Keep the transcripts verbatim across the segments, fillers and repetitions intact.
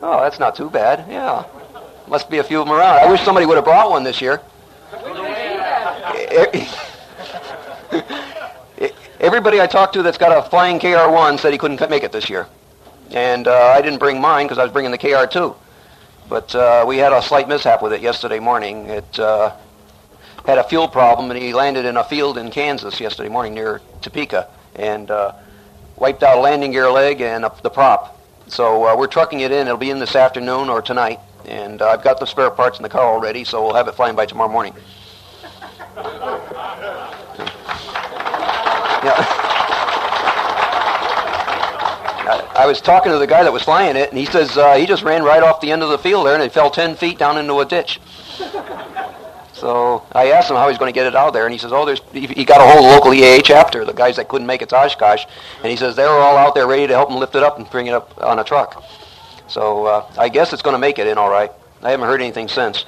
Oh, that's not too bad. Yeah. Must be a few of them around. I wish somebody would have brought one this year. Everybody I talked to that's got a flying K R one said he couldn't make it this year. And uh, I didn't bring mine because I was bringing the K R two. But uh, we had a slight mishap with it yesterday morning. It uh, had a fuel problem, and he landed in a field in Kansas yesterday morning near Topeka and uh, wiped out a landing gear leg and a, the prop. So uh, we're trucking it in. It'll be in this afternoon or tonight. And uh, I've got the spare parts in the car already, so we'll have it flying by tomorrow morning. Yeah. I was talking to the guy that was flying it, and he says uh, he just ran right off the end of the field there, and it fell ten feet down into a ditch. So I asked him how he's going to get it out there, and he says, oh, there's he, he got a hold of the local E A chapter, the guys that couldn't make it to Oshkosh, and he says they were all out there ready to help him lift it up and bring it up on a truck. So uh, I guess it's going to make it in all right. I haven't heard anything since.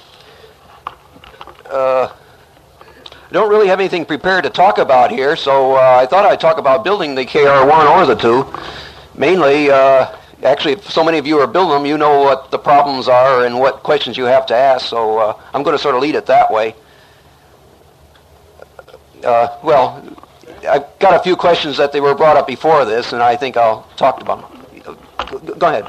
Uh, I don't really have anything prepared to talk about here, so uh, I thought I'd talk about building the K R one or the two. Mainly, uh, actually, if so many of you are building them, you know what the problems are and what questions you have to ask, so uh, I'm going to sort of lead it that way. Uh, well, I've got a few questions that they were brought up before this, and I think I'll talk about them. Go ahead.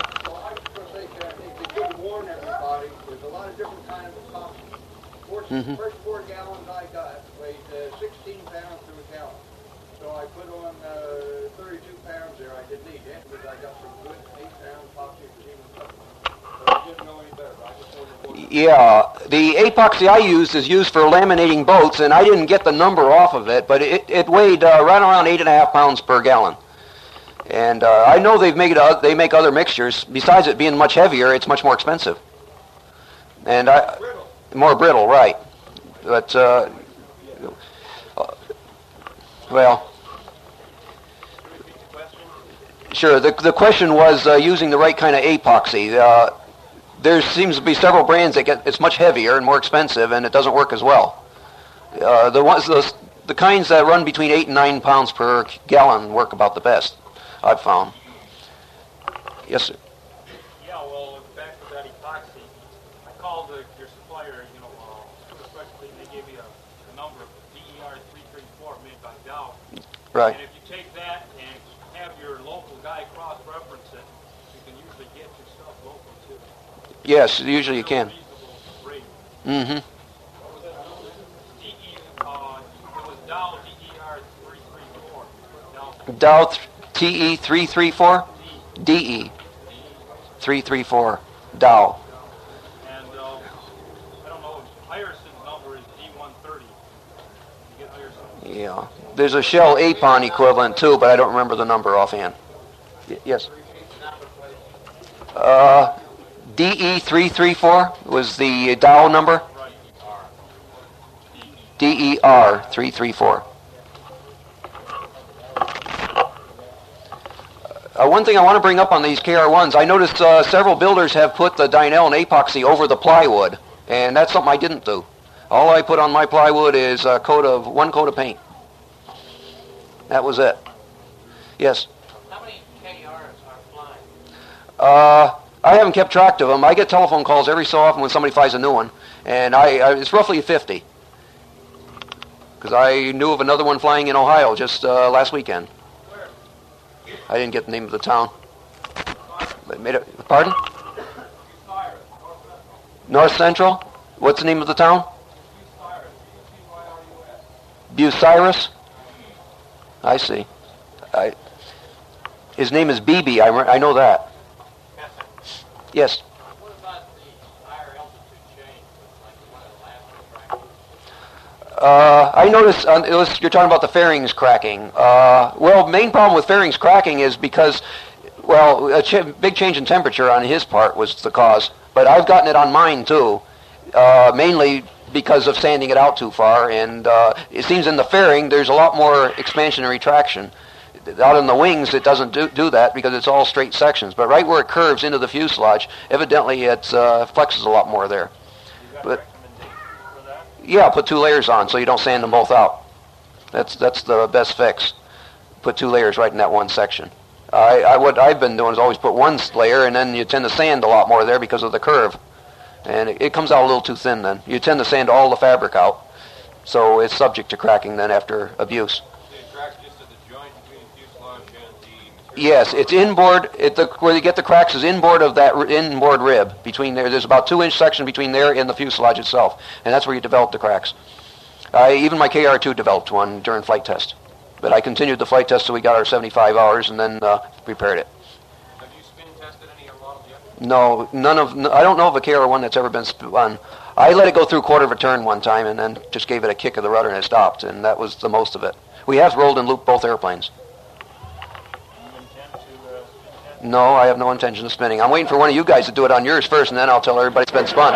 Mm-hmm. First four gallons I got weighed uh, sixteen pounds to a gallon. So I put on uh, thirty-two pounds there. I didn't need it because I got some good eight pound epoxy for even so I didn't know any better. I just ordered Yeah, the epoxy I used is used for laminating boats, and I didn't get the number off of it, but it, it weighed uh, right around eight and a half pounds per gallon. And uh, I know they've made uh, they make other mixtures. Besides it being much heavier, it's much more expensive. And I. More brittle, right. But, uh, well, sure, the, the question was uh, using the right kind of epoxy. Uh, there seems to be several brands that get, it's much heavier and more expensive, and it doesn't work as well. Uh, the ones, the, the kinds that run between eight and nine pounds per gallon work about the best, I've found. Yes, sir. Right. And if you take that and have your local guy cross-reference it, you can usually get your stuff local too. Yes, usually you can. Mm-hmm. D E, uh, it was Dow D E R three three four. Dow T E three three four? D E three three four. Dow. And uh, I don't know, Ireson's number is D one thirty. You get Irison. Yeah. There's a Shell Apon equivalent too, but I don't remember the number offhand. Y- yes. Uh, D E three three four was the Dow number. D E R three three four. Uh, one thing I want to bring up on these K R ones, I noticed uh, several builders have put the Dynel and epoxy over the plywood, and that's something I didn't do. All I put on my plywood is a coat of one coat of paint. That was it. Yes? How many K Rs are flying? Uh, I haven't kept track of them. I get telephone calls every so often when somebody finds a new one, and I, I it's roughly fifty. Because I knew of another one flying in Ohio just uh, last weekend. Where? I didn't get the name of the town. But made it, pardon? North Central? What's the name of the town? Bucyrus. I see. I, his name is B B. I, I know that. Yes. What about the higher altitude change? Like one of the last Uh, I noticed, uh, it was, you're talking about the fairings cracking. Uh, well, main problem with fairings cracking is because, well, a ch- big change in temperature on his part was the cause. But I've gotten it on mine too, uh, mainly because of sanding it out too far, and uh, it seems in the fairing there's a lot more expansion and retraction. Out in the wings it doesn't do, do that because it's all straight sections, but right where it curves into the fuselage, evidently it uh, flexes a lot more there. But yeah, put two layers on so you don't sand them both out. That's that's the best fix. Put two layers right in that one section. I, I what I've been doing is always put one layer, and then you tend to sand a lot more there because of the curve, and it, it comes out a little too thin. Then you tend to sand all the fabric out, so it's subject to cracking then after abuse. It cracks just at the joint between the fuselage and the material. Yes, it's inboard. It, the, where you get the cracks is inboard of that r- inboard rib between there. There's about two inch section between there and the fuselage itself, and that's where you develop the cracks. I, even my K R two developed one during flight test. But I continued the flight test till we got our seventy-five hours and then uh, repaired it. Have you spin tested any of your models yet? No, none of. No, I don't know of a K R one that's ever been spun. I let it go through quarter of a turn one time and then just gave it a kick of the rudder and it stopped, and that was the most of it. We have rolled and looped both airplanes. You intend to uh, spin test? No, I have no intention of spinning. I'm waiting for one of you guys to do it on yours first, and then I'll tell everybody it's been spun.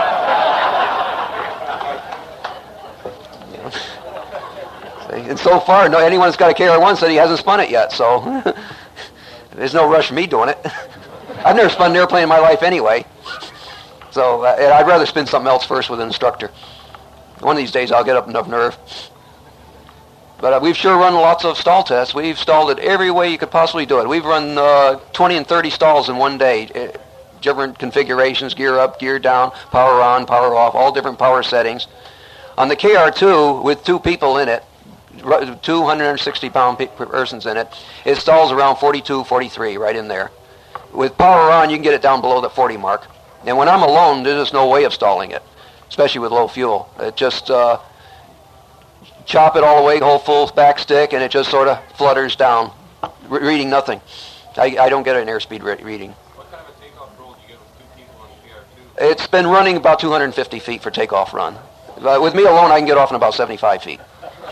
And so far, no anyone that's got a K R one said he hasn't spun it yet, so there's no rush for me doing it. I've never spun an airplane in my life anyway, so uh, I'd rather spin something else first with an instructor. One of these days I'll get up enough nerve. But uh, we've sure run lots of stall tests. We've stalled it every way you could possibly do it. We've run uh, twenty and thirty stalls in one day, uh, different configurations, gear up, gear down, power on, power off, all different power settings. On the K R two, with two people in it, two hundred sixty pound pe- persons in it, it stalls around forty-two, forty-three, right in there. With power on, you can get it down below the forty mark. And when I'm alone, there's just no way of stalling it, especially with low fuel. It just uh, chop it all the way, hold full back stick, and it just sort of flutters down, re- reading nothing. I, I don't get an airspeed re- reading. What kind of a takeoff roll do you get with two people on the K R two? It's been running about two hundred fifty feet for takeoff run. Uh, with me alone, I can get off in about seventy-five feet.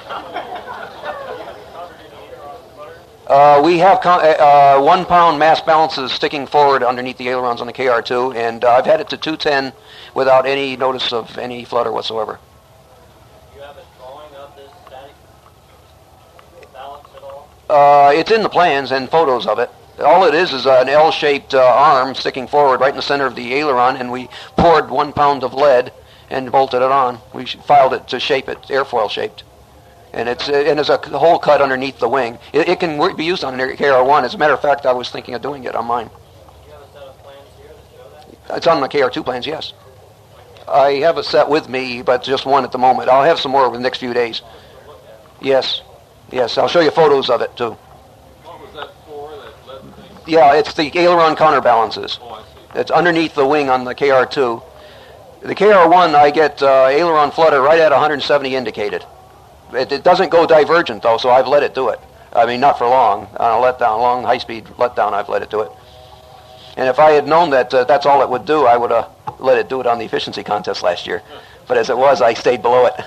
Uh, we have con- uh, one pound mass balances sticking forward underneath the ailerons on the K R two, and uh, I've had it to two ten without any notice of any flutter whatsoever. Do you have a drawing of this static balance at all? Uh, it's in the plans and photos of it. All it is is uh, an L-shaped uh, arm sticking forward right in the center of the aileron, and we poured one pound of lead and bolted it on. We filed it to shape it, airfoil shaped. And it's and there's a hole cut underneath the wing. It, it can work, be used on an K R one. As a matter of fact, I was thinking of doing it on mine. Do you have a set of plans here that show that? It's on my K R two plans, yes. I have a set with me, but just one at the moment. I'll have some more over the next few days. Yes, yes. I'll show you photos of it too. What was that for, that lead thing? Yeah, it's the aileron counterbalances. Oh, I see. It's underneath the wing on the K R two. The K R one, I get uh, aileron flutter right at one hundred seventy indicated. It, it doesn't go divergent, though, so I've let it do it. I mean, not for long. On a letdown, long high-speed letdown, I've let it do it. And if I had known that uh, that's all it would do, I would have let it do it on the efficiency contest last year. But as it was, I stayed below it.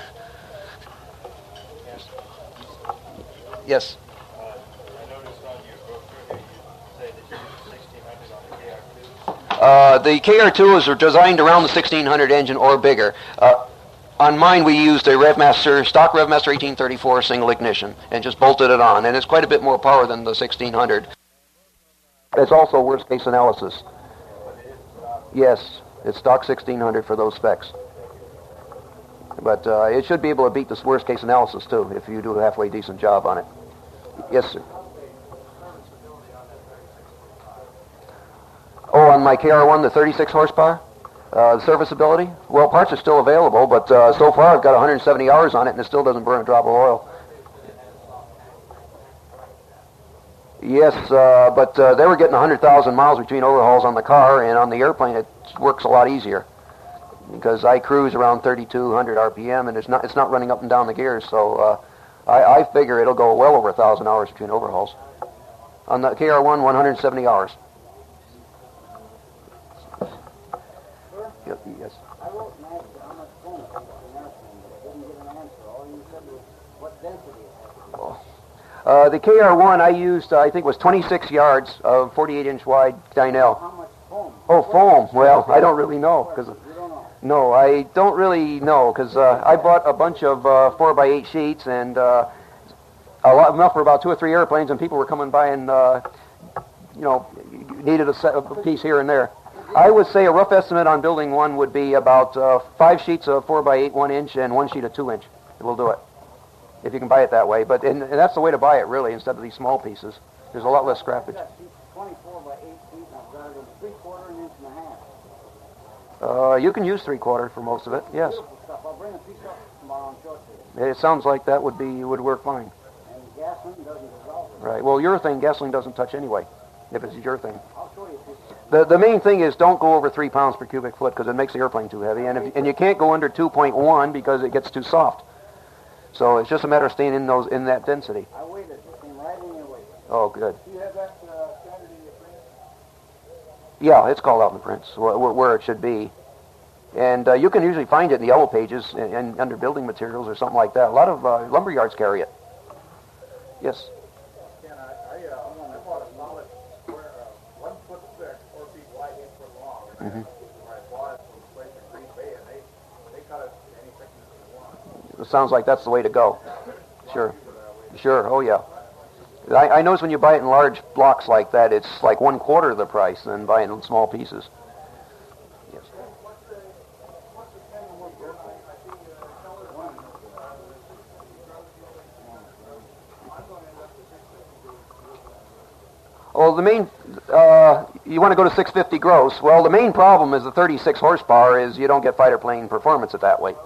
Yes? Uh, I noticed on your brochure here you say that you use sixteen hundred on the K R two. Uh, the K R two is designed around the sixteen hundred engine or bigger. Uh, on mine, we used a RevMaster, stock RevMaster eighteen thirty-four single ignition, and just bolted it on. And it's quite a bit more power than the sixteen hundred. It's also worst case analysis. Yes, it's stock sixteen hundred for those specs. But uh, it should be able to beat this worst case analysis too, if you do a halfway decent job on it. Yes, sir. Oh, on my K R one, the thirty-six horsepower, uh, the serviceability. Well, parts are still available, but uh, so far I've got one hundred seventy hours on it, and it still doesn't burn a drop of oil. Yes, uh, but uh, they were getting one hundred thousand miles between overhauls on the car, and on the airplane it works a lot easier because I cruise around thirty-two hundred R P M, and it's not it's not running up and down the gears, so uh, I, I figure it'll go well over one thousand hours between overhauls. On the K R one, one hundred seventy hours. Yes. I wrote and asked you how much foam it takes for an airplane, but I didn't get an answer. All you said was what density it has to be. Uh, the K R one I used, uh, I think, was twenty-six yards of forty-eight inch wide Dynel. How much foam? Oh, foam. Well, I don't really know. Cause, You don't know. no, I don't really know because uh, I bought a bunch of uh, four by eight sheets and uh, a lot enough for about two or three airplanes, and people were coming by and, uh, you know, needed a, set, a piece here and there. I would say a rough estimate on building one would be about uh, five sheets of four by eight, one inch, and one sheet of two inch. We'll do it if you can buy it that way. But and, and that's the way to buy it, really, instead of these small pieces. There's a lot less scrappage. Uh, you can use three quarter for most of it. Yes. Beautiful stuff. I'll bring a piece up tomorrow and show it to you. It sounds like that would be would work fine. And gasoline doesn't dissolve it. Right. Well, urethane gasoline doesn't touch anyway. If it's urethane. I'll show you a piece of it. The the main thing is don't go over three pounds per cubic foot because it makes the airplane too heavy, and if, and you can't go under two point one because it gets too soft. So it's just a matter of staying in those in that density. I weighed it. It came right in your weight. Oh, good. Do you have that uh, standard in your print? Yeah, it's called out in the prints where, where it should be, and uh, you can usually find it in the yellow pages and, and under building materials or something like that. A lot of uh, lumber yards carry it. Yes. Ken, I, I, uh, I bought a solid square, uh, one foot thick, four feet wide, eight foot long. And Mhm. I, I bought it from a place in Green Bay, and they, they cut it any thickness they want. It sounds like that's the way to go. Sure. Sure. Oh, yeah. I, I notice when you buy it in large blocks like that, it's like one quarter of the price than buying in small pieces. Yes. Well, the main, uh, you want to go to six fifty gross. Well, the main problem is the thirty-six horsepower is you don't get fighter plane performance at that weight.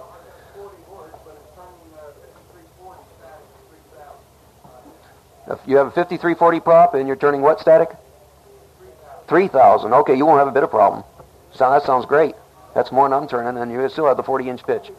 If you have a fifty-three forty prop and you're turning what static? three thousand. Okay, you won't have a bit of problem. So that sounds great. That's more than I'm turning, and you still have the forty inch pitch.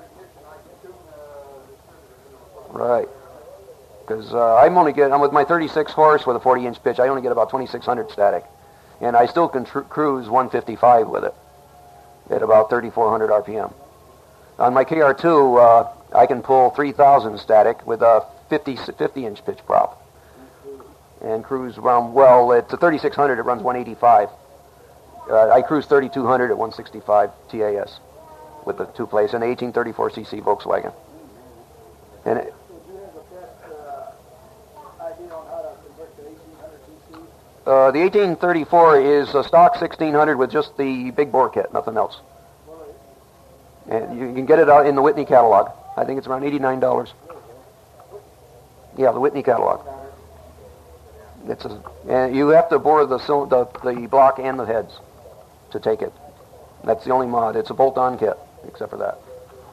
Right. Because uh, I'm only getting, I'm with my thirty-six horse with a forty inch pitch, I only get about twenty-six hundred static. And I still can tr- cruise one fifty-five with it at about thirty-four hundred R P M. On my K R two, uh, I can pull three thousand static with a fifty, fifty inch pitch prop. And cruise around, well, it's a thirty-six hundred, it runs one eighty-five. Uh, I cruise thirty-two hundred at one sixty-five T A S with the two place, and eighteen thirty-four C C Volkswagen. And it, Do you have the best uh, idea on how to convert to eighteen hundred C C? uh, the eighteen thirty-four is a stock sixteen hundred with just the big bore kit, nothing else. And you can get it out in the Whitney catalog. I think it's around eighty-nine dollars. Yeah, the Whitney catalog. It's a, and you have to bore the, cyl- the the block and the heads to take it. That's the only mod. It's a bolt-on kit, except for that.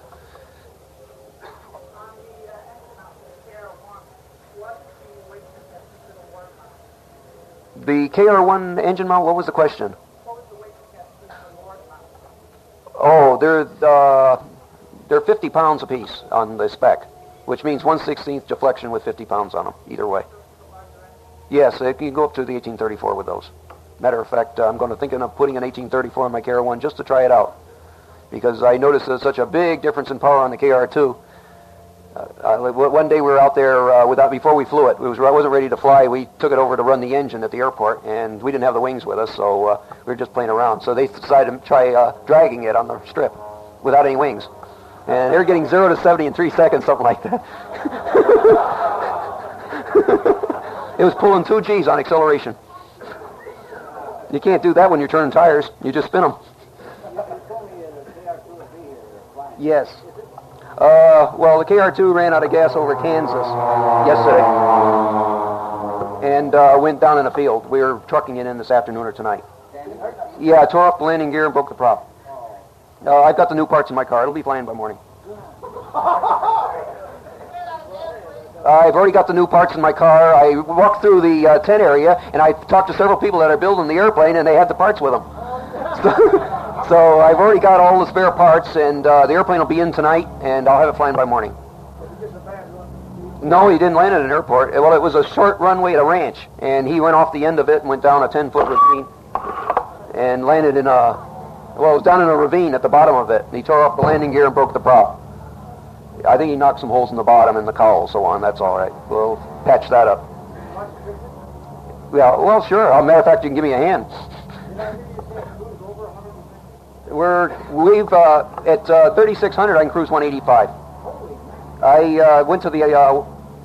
The K R one engine mount, what was the question? Oh, they're uh, they're fifty pounds apiece on the spec, which means one sixteenth deflection with fifty pounds on them, either way. Yes, it can go up to the eighteen thirty-four with those. Matter of fact, I'm going to thinking of putting an eighteen thirty-four on my K R one just to try it out, because I noticed there's such a big difference in power on the K R two. Uh, uh, one day we were out there uh, without before we flew it. It was I wasn't ready to fly. We took it over to run the engine at the airport, and we didn't have the wings with us, so uh, we were just playing around. So they decided to try uh, dragging it on the strip without any wings, and they were getting zero to seventy in three seconds, something like that. It was pulling two G's on acceleration. You can't do that when you're turning tires. You just spin them. Yes. Uh, well, the K R two ran out of gas over Kansas yesterday and uh, went down in a field. We were trucking it in this afternoon or tonight. Yeah, I tore off the landing gear and broke the prop. Uh, I've got the new parts in my car. It'll be flying by morning. I've already got the new parts in my car. I walked through the uh, tent area, and I talked to several people that are building the airplane, and they had the parts with them. So, so I've already got all the spare parts, and uh, the airplane will be in tonight, and I'll have it flying by morning. No, he didn't land at an airport. Well, it was a short runway at a ranch, and he went off the end of it and went down a ten-foot ravine and landed in a, well, it was down in a ravine at the bottom of it. And he tore off the landing gear and broke the prop. I think he knocked some holes in the bottom and the cowl, so on. That's all right. We'll patch that up. Yeah, well, sure. As a matter of fact, you can give me a hand. We're we've uh, at uh, thirty-six hundred. I can cruise one eighty-five. I uh, went to the uh,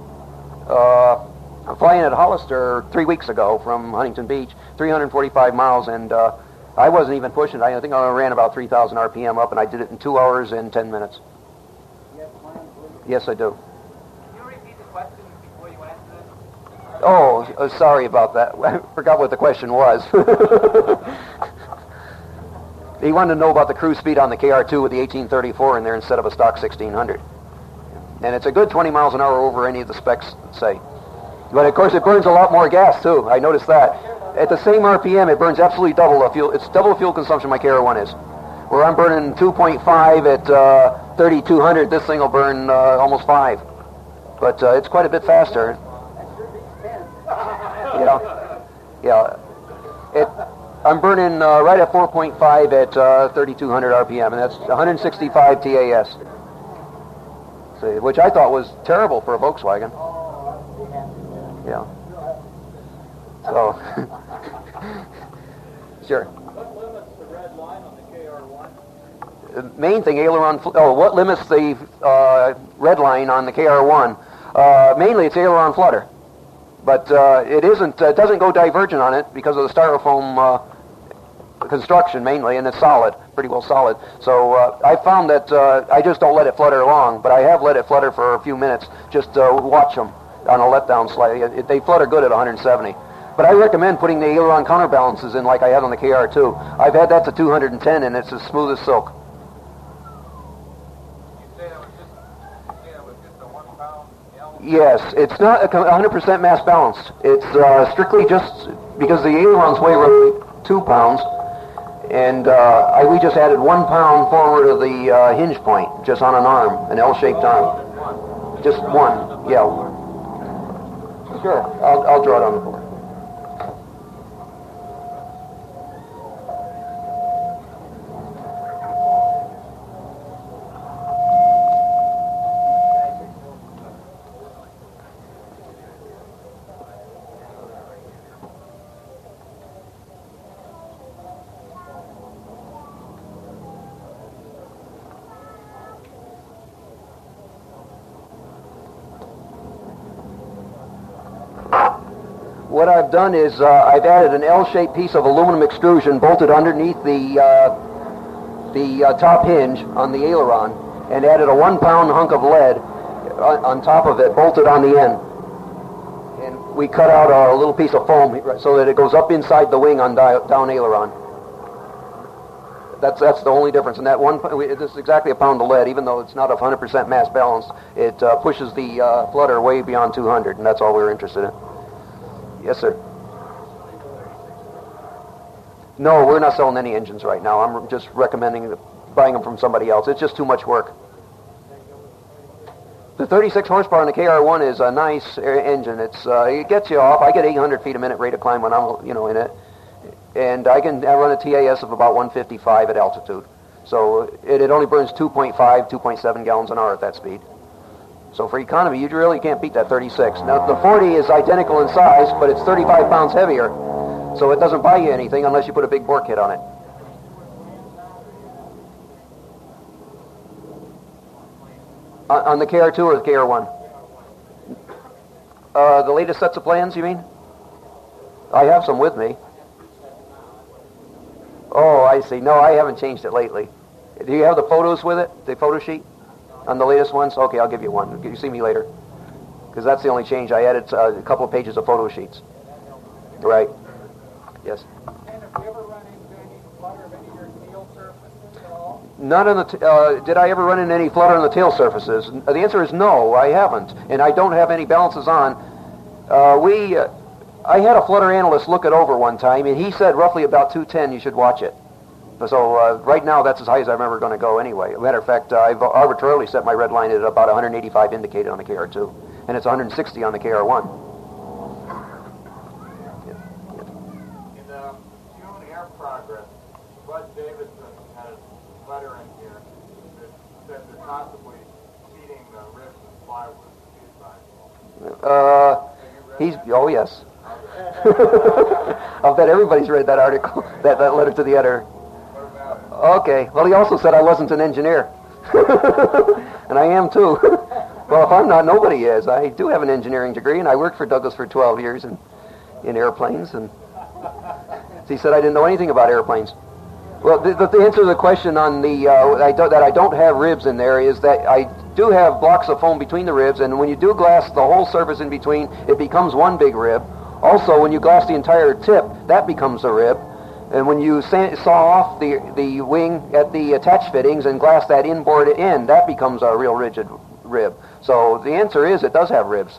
uh, flying at Hollister three weeks ago from Huntington Beach, three hundred forty-five miles, and uh, I wasn't even pushing it. I think I ran about three thousand R P M up, and I did it in two hours and ten minutes. Yes, I do. Can you repeat the question before you answer it? Oh, uh, sorry about that. I forgot what the question was. He wanted to know about the cruise speed on the K R two with the eighteen thirty-four in there instead of a stock sixteen hundred. And it's a good twenty miles an hour over any of the specs say. But of course it burns a lot more gas too. I noticed that. At the same R P M it burns absolutely double the fuel. It's double the fuel consumption my K R one is. Where I'm burning two point five at uh, thirty-two hundred, this thing will burn uh, almost five. But uh, it's quite a bit faster. Yeah, yeah. It, I'm burning uh, right at four point five at uh, thirty-two hundred R P M, and that's one hundred sixty-five T A S. See, which I thought was terrible for a Volkswagen. Yeah. So, sure. What limits the red line on the K R one? The main thing, aileron. Fl- oh, what limits the uh, red line on the K R one? Uh, mainly, it's aileron flutter. But uh, it isn't. Uh, doesn't go divergent on it because of the styrofoam uh, construction mainly, and it's solid, pretty well solid. So uh, I found that uh, I just don't let it flutter long, but I have let it flutter for a few minutes. Just uh, watch them on a letdown slightly. It, it, they flutter good at one hundred seventy. But I recommend putting the aileron counterbalances in like I had on the K R two. I've had that to two hundred ten, and it's as smooth as silk. Yes, it's not one hundred percent mass balanced. It's uh, strictly just because the ailerons weigh roughly two pounds, and uh, I, we just added one pound forward of the uh, hinge point, just on an arm, an L-shaped arm. Just one, yeah. Sure, I'll, I'll draw it on the board. What I've done is uh, I've added an L-shaped piece of aluminum extrusion bolted underneath the uh, the uh, top hinge on the aileron, and added a one-pound hunk of lead on, on top of it, bolted on the end. And we cut out a little piece of foam so that it goes up inside the wing on di- down aileron. That's that's the only difference. And that one, this is exactly a pound of lead, even though it's not one hundred percent mass balanced. It uh, pushes the uh, flutter way beyond two hundred, and that's all we were interested in. Yes, sir. No, we're not selling any engines right now. I'm just recommending buying them from somebody else. It's just too much work. The thirty-six horsepower in the K R one is a nice engine. It's uh, it gets you off. I get eight hundred feet a minute rate of climb when I'm you know in it, and I can I run a T A S of about one fifty-five at altitude. So it, it only burns two point five, two point seven gallons an hour at that speed. So for economy, you really can't beat that thirty-six. Now, the forty is identical in size, but it's thirty-five pounds heavier. So it doesn't buy you anything unless you put a big bore kit on it. On, on the K R two or the K R one? Uh, the latest sets of plans, you mean? I have some with me. Oh, I see. No, I haven't changed it lately. Do you have the photos with it, the photo sheet? On the latest ones? Okay, I'll give you one. You see me later. Because that's the only change. I added uh, a couple of pages of photo sheets. Right. Yes. And have you ever run into any flutter of any of your tail surfaces at all? None on the. T- uh, did I ever run into any flutter on the tail surfaces? The answer is no, I haven't, and I don't have any balances on. Uh, we, uh, I had a flutter analyst look it over one time, and he said roughly about two ten. You should watch it. So uh, right now, that's as high as I'm ever going to go anyway. As a matter of fact, uh, I've arbitrarily set my red line at about one eighty-five indicated on the K R two, and it's one sixty on the K R one. In the June Air Progress, Bud Davidson had a letter in here that said they're possibly seeding the ribs and plywood. Uh, he's oh yes. I'll bet everybody's read that article, that, that letter to the editor. Okay. Well, he also said I wasn't an engineer. And I am too. Well, if I'm not, nobody is. I do have an engineering degree, and I worked for Douglas for twelve years in, in airplanes. And he said I didn't know anything about airplanes. Well, the, the answer to the question on the uh, I do, that I don't have ribs in there is that I do have blocks of foam between the ribs, and when you do glass the whole surface in between, it becomes one big rib. Also, when you glass the entire tip, that becomes a rib. And when you sa- saw off the the wing at the attach fittings and glass that inboard end, that becomes a real rigid rib. So the answer is it does have ribs.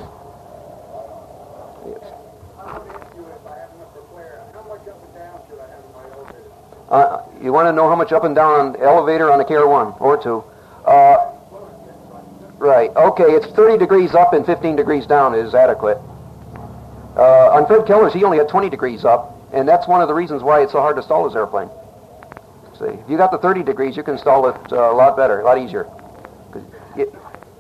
Yes. I want to ask you if I have enough for flare. How much up and down should I have in my elevator? Uh, you want to know how much up and down on the elevator on a K R one or two? Uh, right. Okay, it's thirty degrees up and fifteen degrees down is adequate. Uh, on Fred Keller's, he only had twenty degrees up. And that's one of the reasons why it's so hard to stall his airplane. See, if you got the thirty degrees, you can stall it uh, a lot better, a lot easier. It,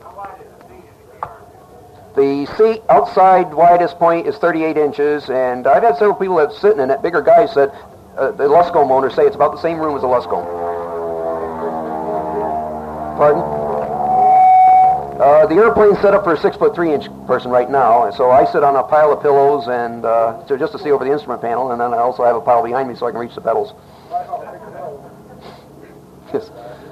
the seat outside widest point is thirty-eight inches, and I've had several people that sitting in it, bigger guys said, uh, the Luscombe owners say it's about the same room as a Luscombe. Pardon? Uh, the airplane's set up for a six foot three inch person right now, and so I sit on a pile of pillows and uh, so just to see over the instrument panel, and then I also have a pile behind me so I can reach the pedals. Yes.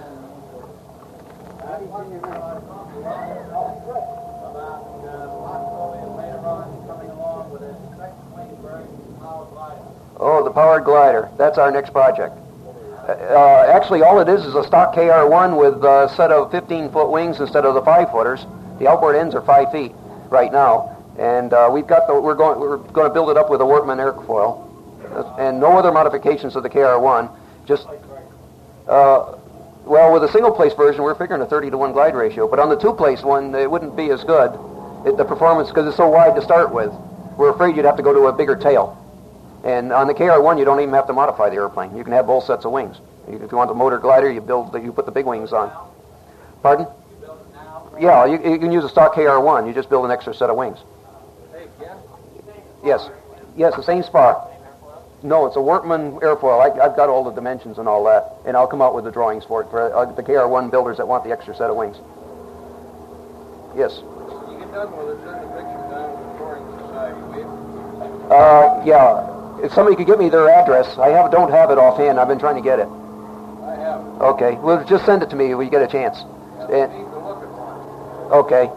Oh, the powered glider. That's our next project. Uh, actually, all it is is a stock K R one with a set of fifteen foot wings instead of the five footers. The outboard ends are five feet right now, and uh, we've got the we're going we're going to build it up with a Workman airfoil, uh, and no other modifications of the K R one. Just uh, well, with a single place version, we're figuring a thirty to one glide ratio, but on the two place one, it wouldn't be as good. It, the performance because it's so wide to start with, we're afraid you'd have to go to a bigger tail. And on the K R one, you don't even have to modify the airplane. You can have both sets of wings. If you want the motor glider, you build the, you put the big wings on. Pardon? You build it now? Yeah, you, you can use a stock K R one. You just build an extra set of wings. Hey, Ken? Yes. Yes, the same spar. No, it's a Workman airfoil. I, I've got all the dimensions and all that, and I'll come out with the drawings for it for uh, the K R one builders that want the extra set of wings. Yes. You get done with it, send the picture down to the Touring Society, will you? Uh, yeah. If somebody could give me their address, I have don't have it offhand. I've been trying to get it. I have it. Okay. Well, just send it to me when you get a chance. Yeah, And- I need to look at one. Okay.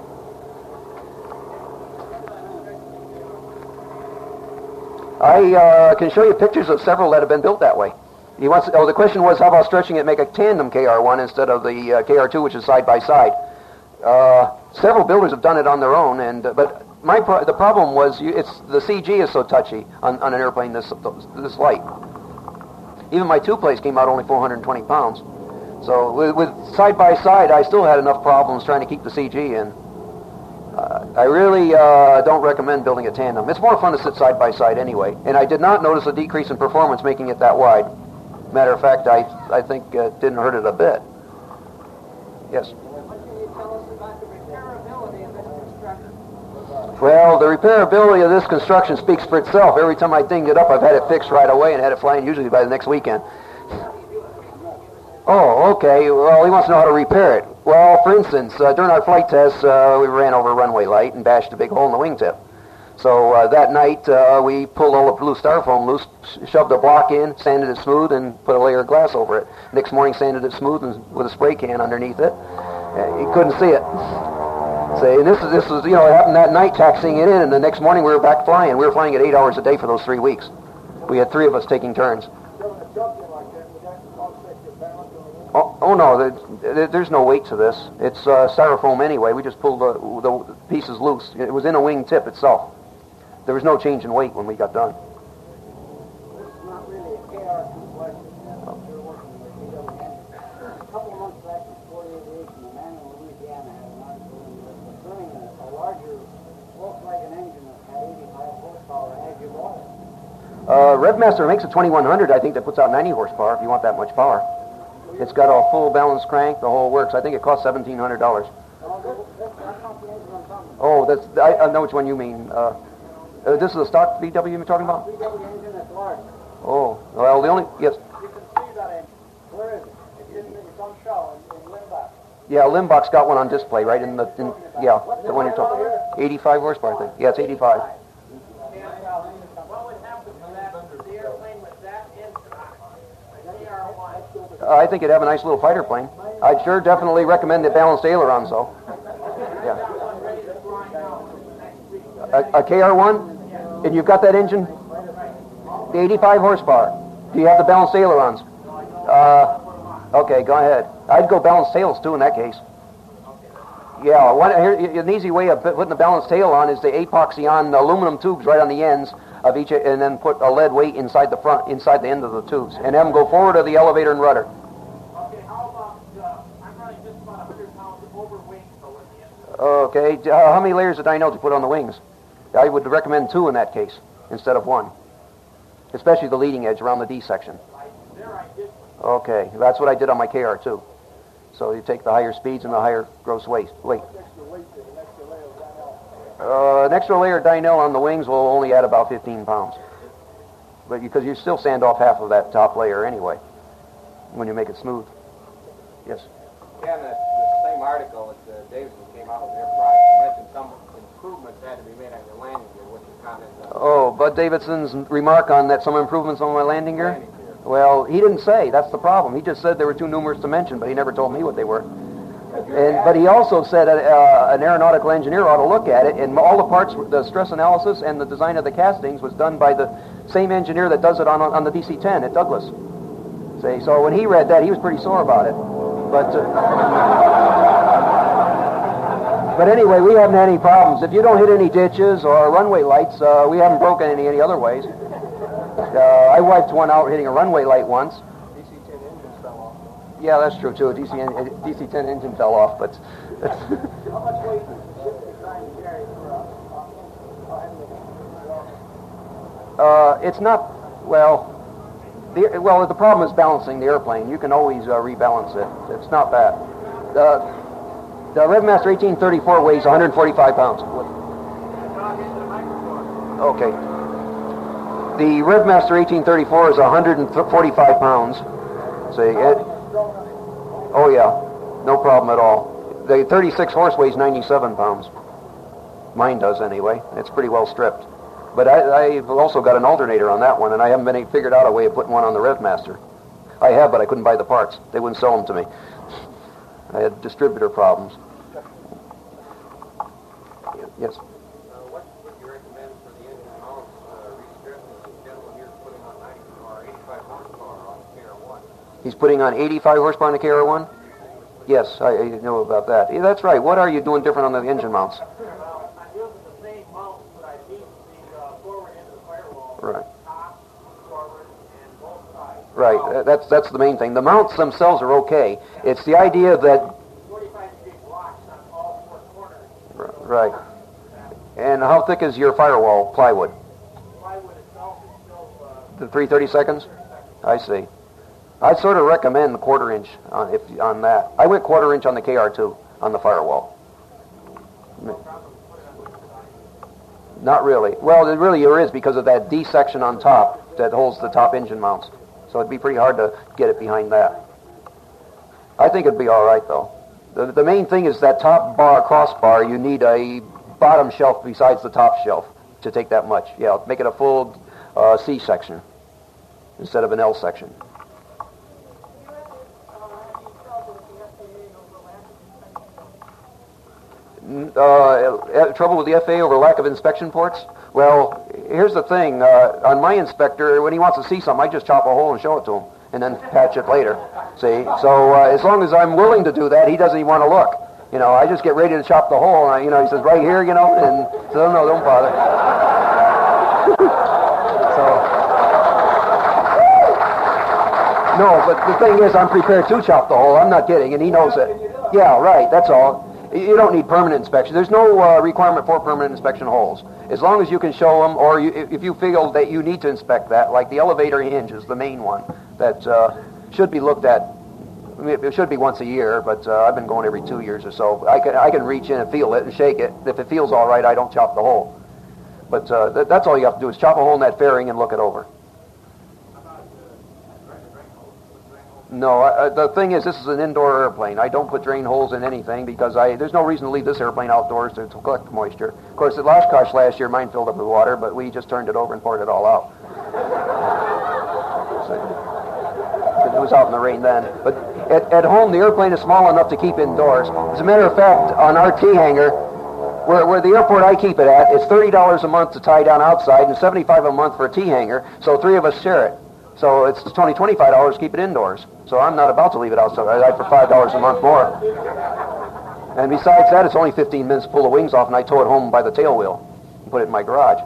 I uh, can show you pictures of several that have been built that way. He wants. Oh, the question was, how about stretching it, make a tandem K R one instead of the uh, K R two, which is side by side. Uh, several builders have done it on their own, and uh, but my pro- the problem was you, it's the C G is so touchy on, on an airplane this this light. Even my two place came out only four hundred twenty pounds. So with, with side by side, I still had enough problems trying to keep the C G in. Uh, I really uh, don't recommend building a tandem. It's more fun to sit side by side anyway. And I did not notice a decrease in performance making it that wide. Matter of fact, I I think uh, it didn't hurt it a bit. Yes. What can you tell us about the repairability of this construction? Well, the repairability of this construction speaks for itself. Every time I dinged it up, I've had it fixed right away and had it flying usually by the next weekend. Oh, okay. Well, he wants to know how to repair it. Well, for instance, uh, during our flight tests, uh, we ran over a runway light and bashed a big hole in the wingtip. So uh, that night, uh, we pulled all the blue styrofoam loose, shoved a block in, sanded it smooth, and put a layer of glass over it. Next morning, sanded it smooth and with a spray can underneath it. Uh, you couldn't see it. See, and this is this was you know it happened that night, taxiing it in, and the next morning we were back flying. We were flying at eight hours a day for those three weeks. We had three of us taking turns. Oh, oh no, there, there, there's no weight to this. It's uh, styrofoam anyway. We just pulled the, the pieces loose. It was in a wing tip itself. There was no change in weight when we got done. This is not really a K R two question. You're working with B W N. A couple of months back in Sport Aviation, the man in Louisiana had an article in there concerning a, a larger Volkswagen engine that had eighty-five horsepower as you bought it. Uh, Revmaster makes a twenty-one hundred, I think, that puts out ninety horsepower if you want that much power. It's got a full balance crank, the whole works. I think it costs seventeen hundred dollars. Well, that's, that's not the engine I'm talking about. Oh, that's I, I know which one you mean. Uh, uh, this is a stock V W you're talking about? B W engine that's large. Oh, well, the only, yes. You can see that engine. Where is it? It's, in, it's on show in, in Limbach. Yeah, Limbach's got one on display right in the, in, yeah, the one you're talking about. eighty-five horsepower, I think. Yeah, it's eighty-five. What would happen to that, the airplane with that engine on it? A K R one? Uh, I think it'd have a nice little fighter plane. I'd sure definitely recommend the balanced ailerons, though. Yeah. A, a K R one? And you've got that engine? The eighty-five horsepower. Do you have the balanced ailerons? Uh, okay, go ahead. I'd go balanced tails too in that case. Yeah, one, here, an easy way of putting the balanced tail on is to epoxy on aluminum tubes right on the ends of each, and then put a lead weight inside the front, inside the end of the tubes, and have them go forward of the elevator and rudder. Okay, how about, uh, I'm running just about one hundred pounds overweight, so at the end. Okay, uh, how many layers of dyno to put on the wings? I would recommend two in that case, instead of one. Especially the leading edge around the D section. There I did. Okay, that's what I did on my K R too. So you take the higher speeds and the higher gross weight. Weight. Uh, an extra layer of dyno on the wings will only add about fifteen pounds. But because you still sand off half of that top layer anyway, when you make it smooth. Yes? Yeah, in the, the same article that uh, Davidson came out with their product, you mentioned some improvements had to be made on your landing gear. What's your comment on that? Oh, Bud Davidson's remark on that some improvements on my landing gear? Landing gear. Well, he didn't say. That's the problem. He just said there were too numerous to mention, but he never told me what they were. And, but he also said uh, an aeronautical engineer ought to look at it, and all the parts, the stress analysis and the design of the castings was done by the same engineer that does it on on the D C ten at Douglas. See, so when he read that, he was pretty sore about it. But uh, but anyway, we haven't had any problems. If you don't hit any ditches or runway lights, uh, we haven't broken any any other ways. Uh, I wiped one out hitting a runway light once. D C ten engines fell off. Yeah, that's true too. A D C, en- D C ten engine fell off, but How much weight does the ship be trying to carry for a, a heavy uh, it's not well. The, well, the problem is balancing the airplane. You can always uh, rebalance it. It's not bad. The the RevMaster eighteen thirty-four weighs one hundred forty-five pounds. Okay. The RevMaster eighteen thirty-four is one hundred forty-five pounds. See it? Oh yeah, no problem at all. The thirty-six horse weighs ninety-seven pounds. Mine does anyway. It's pretty well stripped. But I, I've also got an alternator on that one, and I haven't been figured out a way of putting one on the RevMaster. I have, but I couldn't buy the parts. They wouldn't sell them to me. I had distributor problems. Yes. Uh, what would you recommend for the engine mounts uh, restripping? The gentleman here's putting on ninety or eighty-five horsepower on K R one. He's putting on eighty-five horsepower on the K R one? Yes, I, I know about that. Yeah, that's right. What are you doing different on the engine mounts? Well, I'm using the same mounts that I need the uh, forward end of the firewall. Right. Top, forward, and both sides. Right. Uh, that's that's the main thing. The mounts themselves are okay. It's the idea that forty-five degree blocks on all four corners. R- right. And how thick is your firewall plywood? Plywood itself is still uh, The three thirty seconds? I see. I'd sort of recommend the quarter inch on if on that. I went quarter inch on the K R two on the firewall. Not really. Well, it really there is because of that D section on top that holds the top engine mounts. So it'd be pretty hard to get it behind that. I think it'd be all right though. The the main thing is that top bar crossbar. You need a bottom shelf besides the top shelf to take that much. Yeah, make it a full uh, C section instead of an L section. Uh, trouble with the F A A over lack of inspection ports? Well, here's the thing. Uh, on my inspector, when he wants to see something, I just chop a hole and show it to him, and then patch it later. See? So uh, as long as I'm willing to do that, he doesn't even want to look. You know, I just get ready to chop the hole, and I, you know, he says, right here, you know, and so no, don't bother. So, no, but the thing is, I'm prepared to chop the hole. I'm not kidding, and he knows it. Yeah, right, that's all. You don't need permanent inspection. There's no uh, requirement for permanent inspection holes. As long as you can show them, or you, if you feel that you need to inspect that, like the elevator hinge is the main one that uh, should be looked at. I mean, it should be once a year, but uh, I've been going every two years or so. I can I can reach in and feel it and shake it. If it feels all right, I don't chop the hole. But uh, th- that's all you have to do is chop a hole in that fairing and look it over. No, I, the thing is, this is an indoor airplane. I don't put drain holes in anything because I there's no reason to leave this airplane outdoors to, to collect moisture. Of course, at Oshkosh last year, mine filled up with water, but we just turned it over and poured it all out. So, it was out in the rain then. But at, at home, the airplane is small enough to keep indoors. As a matter of fact, on our T hangar, Where, where the airport I keep it at, it's thirty dollars a month to tie down outside and seventy-five dollars a month for a T-hanger, so three of us share it. So it's twenty, twenty-five dollars to keep it indoors. So I'm not about to leave it outside for five dollars a month more. And besides that, it's only fifteen minutes to pull the wings off, and I tow it home by the tail wheel and put it in my garage.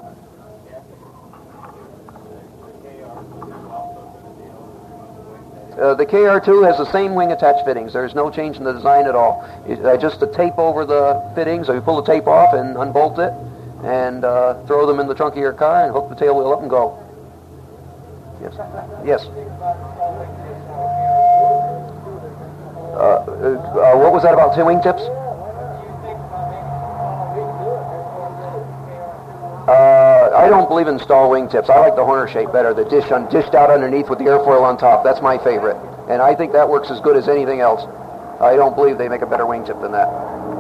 Uh, the K R two has the same wing attach fittings. There's no change in the design at all. It, uh, just the tape over the fittings, so you pull the tape off and unbolt it, and uh, throw them in the trunk of your car and hook the tail wheel up and go. Yes. Yes. Uh, uh, what was that about wing tips? Uh, I don't believe in stall wingtips. I like the Horner shape better, the dish un- dished out underneath with the airfoil on top. That's my favorite. And I think that works as good as anything else. I don't believe they make a better wingtip than that.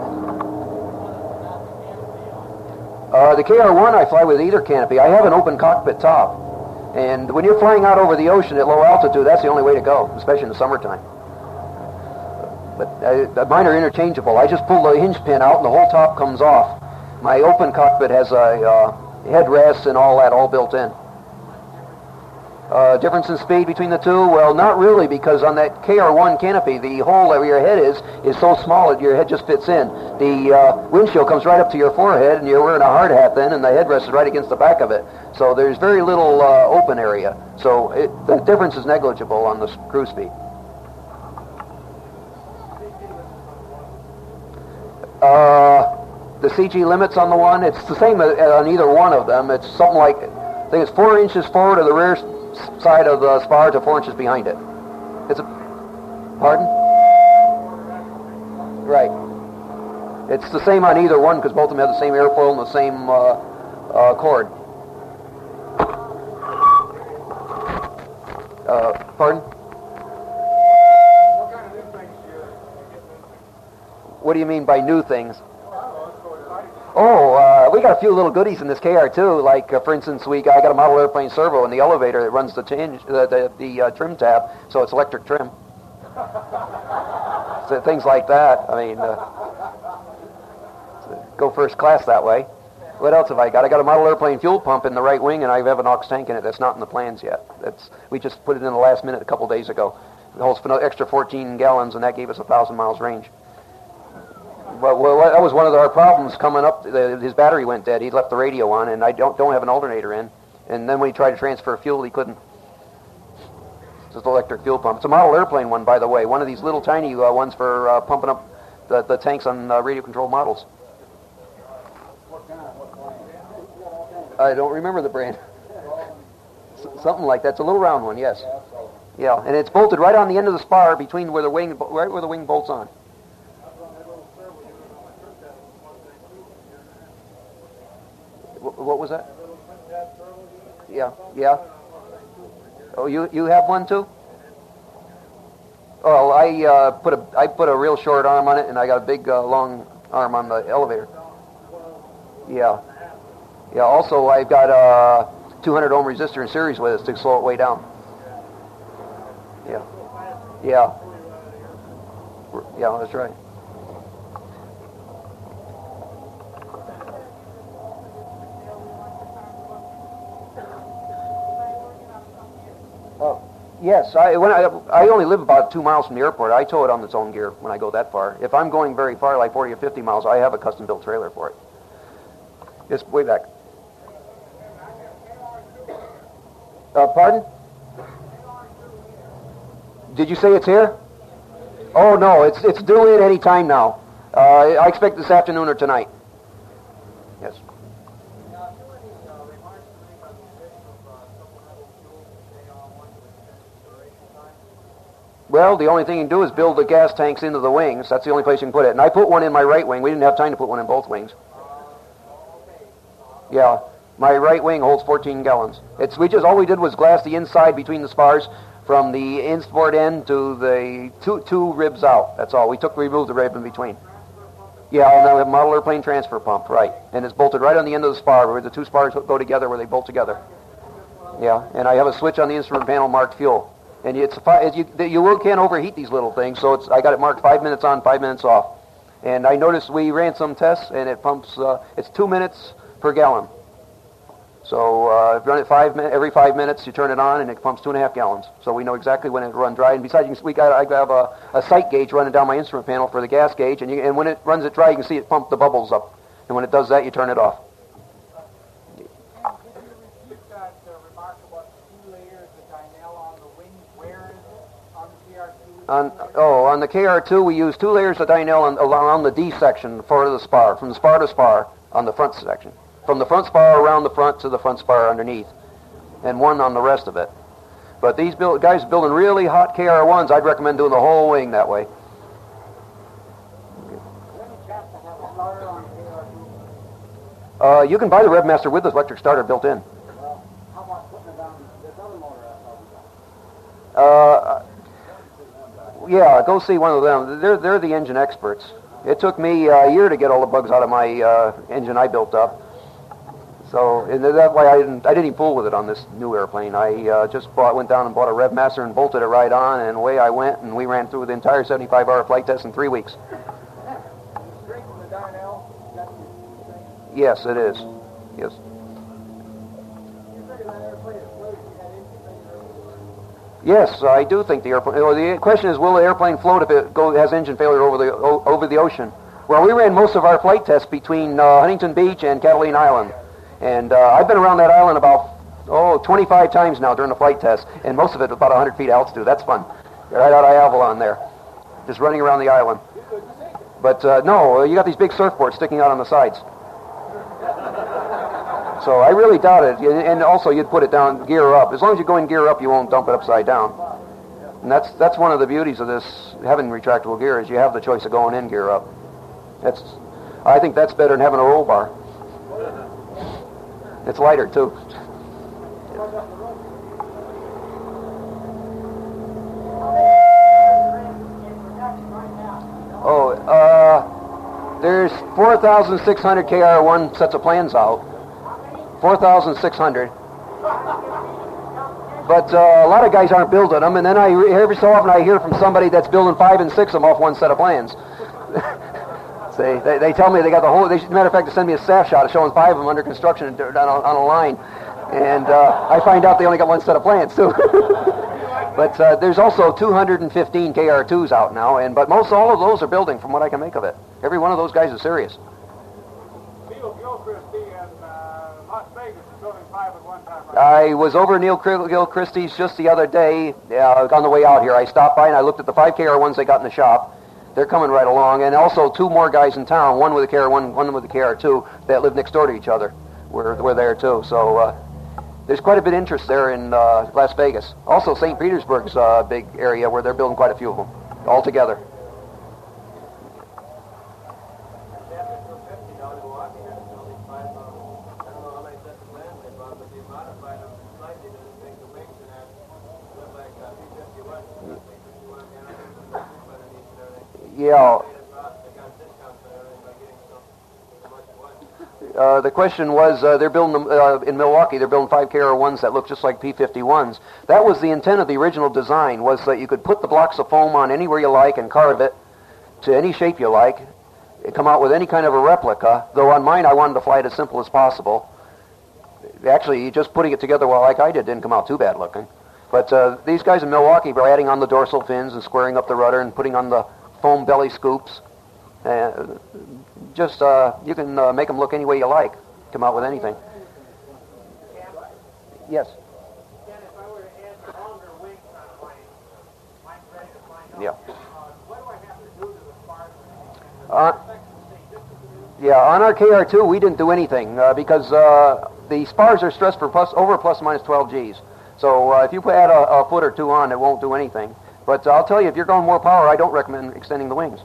Uh, the K R one I fly with either canopy. I have an open cockpit top. And when you're flying out over the ocean at low altitude, that's the only way to go, especially in the summertime. But uh, mine are interchangeable. I just pull the hinge pin out and the whole top comes off. My open cockpit has a uh, headrest and all that all built in. Uh, difference in speed between the two? Well, not really, because on that K R one canopy, the hole where your head is is so small that your head just fits in. The uh, windshield comes right up to your forehead, and you're wearing a hard hat then, and the headrest is right against the back of it. So there's very little uh, open area. So it, the difference is negligible on the cruise speed. Uh... The C G limits on the one, it's the same on either one of them. It's something like, I think it's four inches forward of the rear side of the spar to four inches behind it. It's a, pardon? Right. It's the same on either one because both of them have the same airfoil and the same uh, uh, cord. Uh, pardon? What kind of new things do you get? What do you mean by new things? Oh, uh, we got a few little goodies in this K R two. Like, uh, for instance, we got, I got a model airplane servo in the elevator that runs the change, uh, the, the uh, trim tab, so it's electric trim. So things like that. I mean, uh, go first class that way. What else have I got? I got a model airplane fuel pump in the right wing, and I have an aux tank in it. That's not in the plans yet. That's we just put it in the last minute a couple days ago. It holds an extra fourteen gallons, and that gave us a thousand miles range. Well, well, that was one of our problems coming up. The, his battery went dead. He left the radio on, and I don't don't have an alternator in. And then when he tried to transfer fuel, he couldn't. It's an electric fuel pump. It's a model airplane one, by the way. One of these little tiny uh, ones for uh, pumping up the, the tanks on uh, radio-controlled models. What kind? What brand? I don't remember the brand. S- something like that. It's a little round one, yes. Yeah, and it's bolted right on the end of the spar between where the wing, right where the wing bolts on. What was that? Yeah, yeah. Oh, you you have one too? Oh, I uh, put a I put a real short arm on it, and I got a big uh, long arm on the elevator. Yeah, yeah. Also, I've got a two hundred ohm resistor in series with it to slow it way down. Yeah, yeah, yeah. That's right. Yes, I when I I only live about two miles from the airport. I tow it on its own gear when I go that far. If I'm going very far, like forty or fifty miles, I have a custom-built trailer for it. It's way back. Uh, pardon? Did you say it's here? Oh no, it's it's due in any time now. Uh, I expect this afternoon or tonight. Yes. Well, the only thing you can do is build the gas tanks into the wings. That's the only place you can put it. And I put one in my right wing. We didn't have time to put one in both wings. Yeah, my right wing holds fourteen gallons. It's we just all we did was glass the inside between the spars from the inboard end to the two two ribs out. That's all. We took removed the rib in between. Yeah, and then we have a model airplane transfer pump, right? And it's bolted right on the end of the spar where the two spars go together, where they bolt together. Yeah, and I have a switch on the instrument panel marked fuel. And it's you, you can't overheat these little things, so it's I got it marked five minutes on, five minutes off. And I noticed we ran some tests, and it pumps, uh, it's two minutes per gallon. So uh, if you run it five min- every five minutes, you turn it on, and it pumps two and a half gallons. So we know exactly when it run dry. And besides, you can, we got I have a, a sight gauge running down my instrument panel for the gas gauge, and, you, and when it runs it dry, you can see it pump the bubbles up. And when it does that, you turn it off. Could you repeat that uh, remark about the two layers of Dynel on the wings? Where is it on the K R two? On, oh, on the K R two, we use two layers of Dynel on, around the D section for the spar, from the spar to spar on the front section. From the front spar around the front to the front spar underneath, and one on the rest of it. But these build, guys building really hot K R ones, I'd recommend doing the whole wing that way. Uh, you can buy the RevMaster with the electric starter built in. Well, how about putting it on this other motor I Uh, yeah, go see one of them. They're they're the engine experts. It took me uh, a year to get all the bugs out of my uh, engine I built up. So and that's why I didn't I didn't even fool with it on this new airplane. I uh, just bought went down and bought a RevMaster and bolted it right on, and away I went, and we ran through the entire seventy-five hour flight test in three weeks. Yes, it is. Yes. Yes, I do think the airplane. You know, the question is, will the airplane float if it go, has engine failure over the o, over the ocean? Well, we ran most of our flight tests between uh, Huntington Beach and Catalina Island, and uh, I've been around that island about oh twenty-five times now during the flight test, and most of it about one hundred feet altitude. That's fun. Right out of Avalon there, just running around the island. But uh, no, you got these big surfboards sticking out on the sides. So I really doubt it. And also, you'd put it down, gear up. As long as you go in gear up, you won't dump it upside down. And that's that's one of the beauties of this having retractable gear is you have the choice of going in gear up. That's, I think that's better than having a roll bar. It's lighter too. Oh, uh, there's four thousand six hundred K R one sets of plans out. four thousand six hundred. But uh, a lot of guys aren't building them, and then I every so often I hear from somebody that's building five and six of them off one set of plans. Say, they, they tell me they got the whole. They, as a matter of fact, they send me a staff shot showing five of them under construction on a, on a line, and uh, I find out they only got one set of plans too. But uh, there's also two hundred fifteen K R twos out now, and but most all of those are building, from what I can make of it. Every one of those guys is serious. Neil Gilchrist and uh, Las Vegas is building five at one time. Right? I was over Neil Gilchrist's just the other day uh, on the way out here. I stopped by and I looked at the five K R ones they got in the shop. They're coming right along, and also two more guys in town, one with a K R one, one with a K R two, that live next door to each other. We're, we're there too. So uh, there's quite a bit of interest there in uh, Las Vegas. Also, Saint Petersburg's a uh, big area where they're building quite a few of them all together. Yeah. Uh, the question was, uh, they're building them uh, in Milwaukee. They're building five K R ones that look just like P fifty-ones. That was the intent of the original design, was that you could put the blocks of foam on anywhere you like and carve it to any shape you like. Come out with any kind of a replica. Though on mine, I wanted to fly it as simple as possible. Actually, just putting it together well, like I did didn't come out too bad looking. But uh, these guys in Milwaukee were adding on the dorsal fins and squaring up the rudder and putting on the foam belly scoops. Uh, just, uh, you can uh, make them look any way you like. Come out with anything. Yes? Then if I were to add longer wings on a plane, mine's ready to fly now. Yeah. Uh, what do I have to do to the spars? Uh, yeah, on our K R two, we didn't do anything uh, because uh, the spars are stressed for plus, over plus minus twelve G's. So uh, if you add a, a foot or two on, it won't do anything. But uh, I'll tell you, if you're going more power, I don't recommend extending the wings.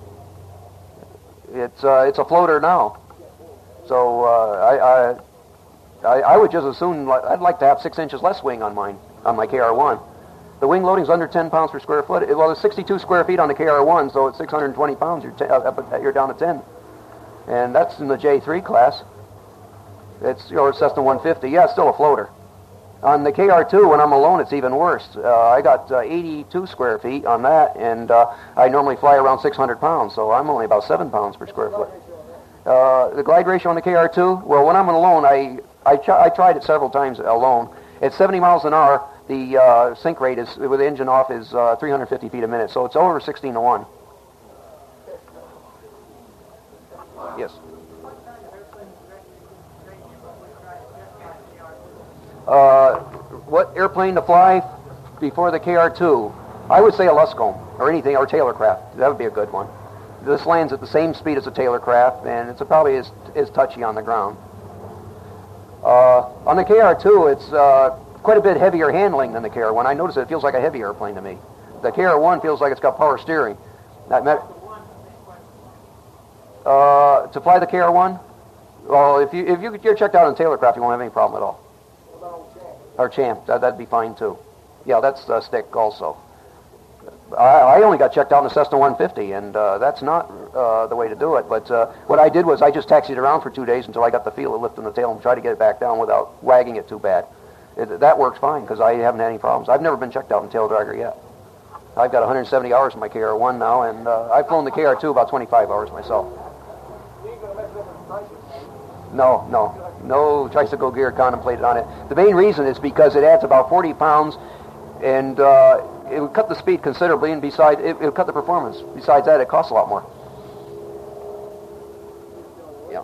It's uh, it's a floater now, so uh, I, I I would just as soon I'd like to have six inches less wing on mine on my K R one. The wing loading's under ten pounds per square foot. Well, it's sixty-two square feet on the K R one, so it's six hundred twenty pounds. You're, t- uh, you're down to ten, and that's in the J three class. It's your Cessna one fifty. Yeah, it's still a floater. On the K R two, when I'm alone, it's even worse. Uh, I got uh, eighty-two square feet on that, and uh, I normally fly around six hundred pounds, so I'm only about seven pounds per square foot. Uh, the glide ratio on the K R two, well, when I'm alone, I I, ch- I tried it several times alone. At seventy miles an hour, the uh, sink rate is with the engine off is uh, three hundred fifty feet a minute, so it's over sixteen to one. Yes. Uh, what airplane to fly before the K R two? I would say a Luscombe or anything, or Taylorcraft. That would be a good one. This lands at the same speed as a Taylorcraft, and it's probably as, as touchy on the ground. Uh, on the K R two, it's uh, quite a bit heavier handling than the K R one. I notice it feels like a heavy airplane to me. The K R one feels like it's got power steering. That met- uh, to fly the K R one? Well, if, you, if you, you're checked out on Taylorcraft, you won't have any problem at all. Or Champ, that, that'd be fine too. Yeah, that's uh, stick also. I, I only got checked out in the Cessna one fifty, and uh, that's not uh, the way to do it. But uh, what I did was I just taxied around for two days until I got the feel of lifting the tail and tried to get it back down without wagging it too bad. It, that works fine because I haven't had any problems. I've never been checked out in tail dragger yet. I've got one hundred seventy hours in my K R one now, and uh, I've flown the K R two about twenty-five hours myself. No, no. No tricycle gear contemplated on it. The main reason is because it adds about forty pounds, and uh, it would cut the speed considerably, and besides, it, it would cut the performance. Besides that, it costs a lot more. Yeah.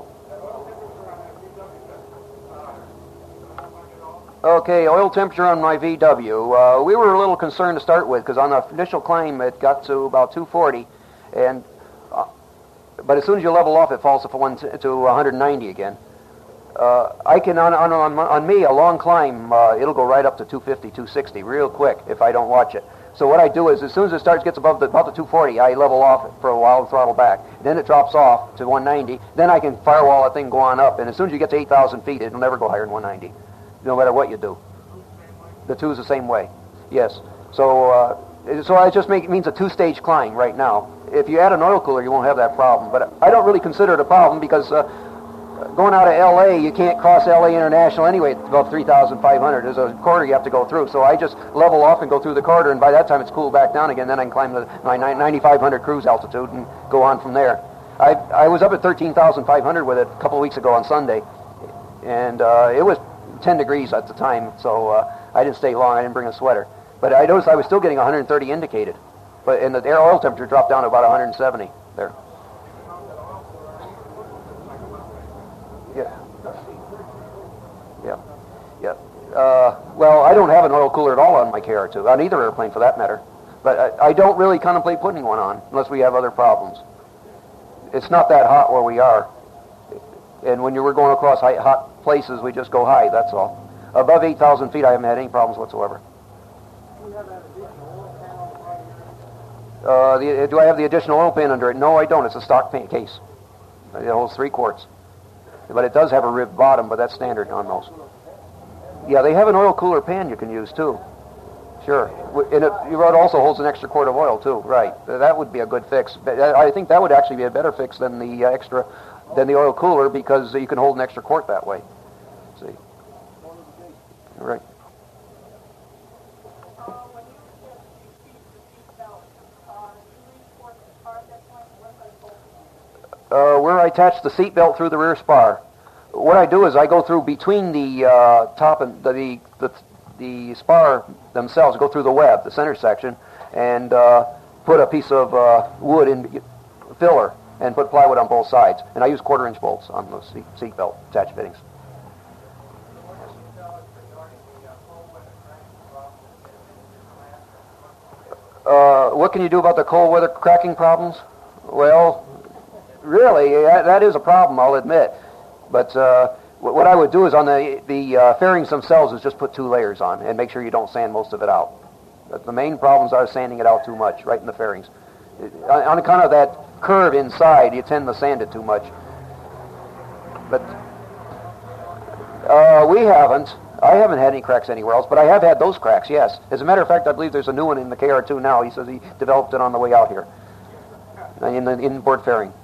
Okay, oil temperature on my V W. Uh, we were a little concerned to start with, because on the initial climb, it got to about two forty, and uh, but as soon as you level off, it falls to one to one hundred ninety again. Uh, I can, on, on, on, on me, a long climb, uh, it'll go right up to two fifty, two sixty real quick if I don't watch it. So what I do is, as soon as it starts, gets above the, about the two forty, I level off for a while and throttle back. Then it drops off to one ninety. Then I can firewall that thing, go on up. And as soon as you get to eight thousand feet, it'll never go higher than one ninety, no matter what you do. The two is the same way. Yes. So, uh, so it just make, it means a two-stage climb right now. If you add an oil cooler, you won't have that problem. But I don't really consider it a problem because uh, going out of L A, you can't cross L A International anyway at above three thousand five hundred. There's a corridor you have to go through. So I just level off and go through the corridor, and by that time it's cooled back down again. Then I can climb the, my ninety-five hundred cruise altitude and go on from there. I I was up at thirteen thousand five hundred with it a couple of weeks ago on Sunday, and uh, it was ten degrees at the time, so uh, I didn't stay long. I didn't bring a sweater. But I noticed I was still getting one hundred thirty indicated, but and the air oil temperature dropped down to about one hundred seventy there. Yeah. Yeah. Yeah. Uh, well, I don't have an oil cooler at all on my K R two, on either airplane for that matter. But I, I don't really contemplate putting one on unless we have other problems. It's not that hot where we are. And when you were going across high, hot places, we just go high, that's all. Above eight thousand feet, I haven't had any problems whatsoever. Uh, the, do I have the additional oil pan under it? No, I don't. It's a stock pan case. It holds three quarts. But it does have a ribbed bottom, but that's standard on those. Yeah, they have an oil cooler pan you can use, too. Sure. And it, it also holds an extra quart of oil, too. Right. That would be a good fix. I think that would actually be a better fix than the extra, than the oil cooler, because you can hold an extra quart that way. See? Right. Uh, where I attach the seat belt through the rear spar. What I do is I go through between the uh, top and the, the the the spar themselves, go through the web, the center section, and uh, put a piece of uh, wood in filler and put plywood on both sides. And I use quarter inch bolts on the seat, seat belt attach fittings. Uh, what can you do about the cold weather cracking problems? Well, really, that, that is a problem, I'll admit. But uh, what I would do is on the the uh, fairings themselves is just put two layers on and make sure you don't sand most of it out. But the main problems are sanding it out too much, right in the fairings. On account of that curve inside, you tend to sand it too much. But uh, we haven't. I haven't had any cracks anywhere else, but I have had those cracks, yes. As a matter of fact, I believe there's a new one in the K R two now. He says he developed it on the way out here, in the inboard fairing.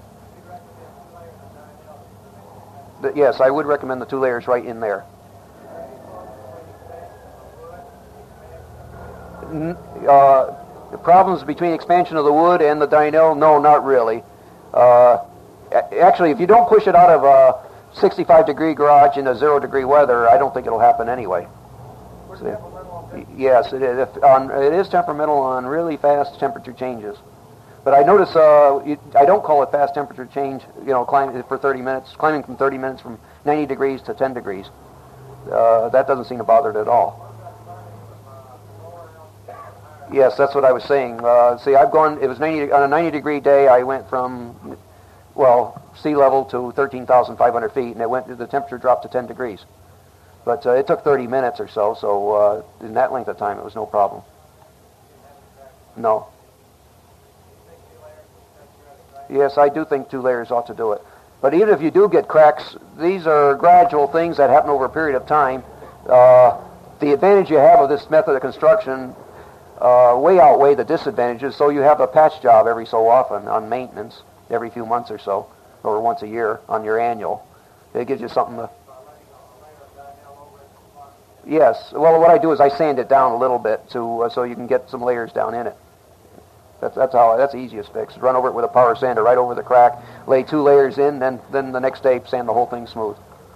But yes, I would recommend the two layers right in there. N- uh, the problems between expansion of the wood and the Dynel, no, not really. Uh, a- actually, if you don't push it out of a sixty-five degree garage in a zero degree weather, I don't think it'll happen anyway. So, yes, it is. If, on, it is temperamental on really fast temperature changes. But I notice uh, you, I don't call it fast temperature change, you know, climbing for thirty minutes, climbing from thirty minutes from ninety degrees to ten degrees. Uh, that doesn't seem to bother it at all. Yes, that's what I was saying. Uh, see, I've gone, it was ninety, on a ninety degree day, I went from, well, sea level to thirteen thousand five hundred feet, and it went, the temperature dropped to ten degrees. But uh, it took thirty minutes or so, so uh, in that length of time, it was no problem. No. Yes, I do think two layers ought to do it. But even if you do get cracks, these are gradual things that happen over a period of time. Uh, the advantage you have of this method of construction uh, way outweigh the disadvantages, so you have a patch job every so often on maintenance, every few months or so, or once a year on your annual. It gives you something to... Yes, well, what I do is I sand it down a little bit to uh, so you can get some layers down in it. That's that's how that's the easiest fix. Run over it with a power sander right over the crack, lay two layers in, then then the next day sand the whole thing smooth.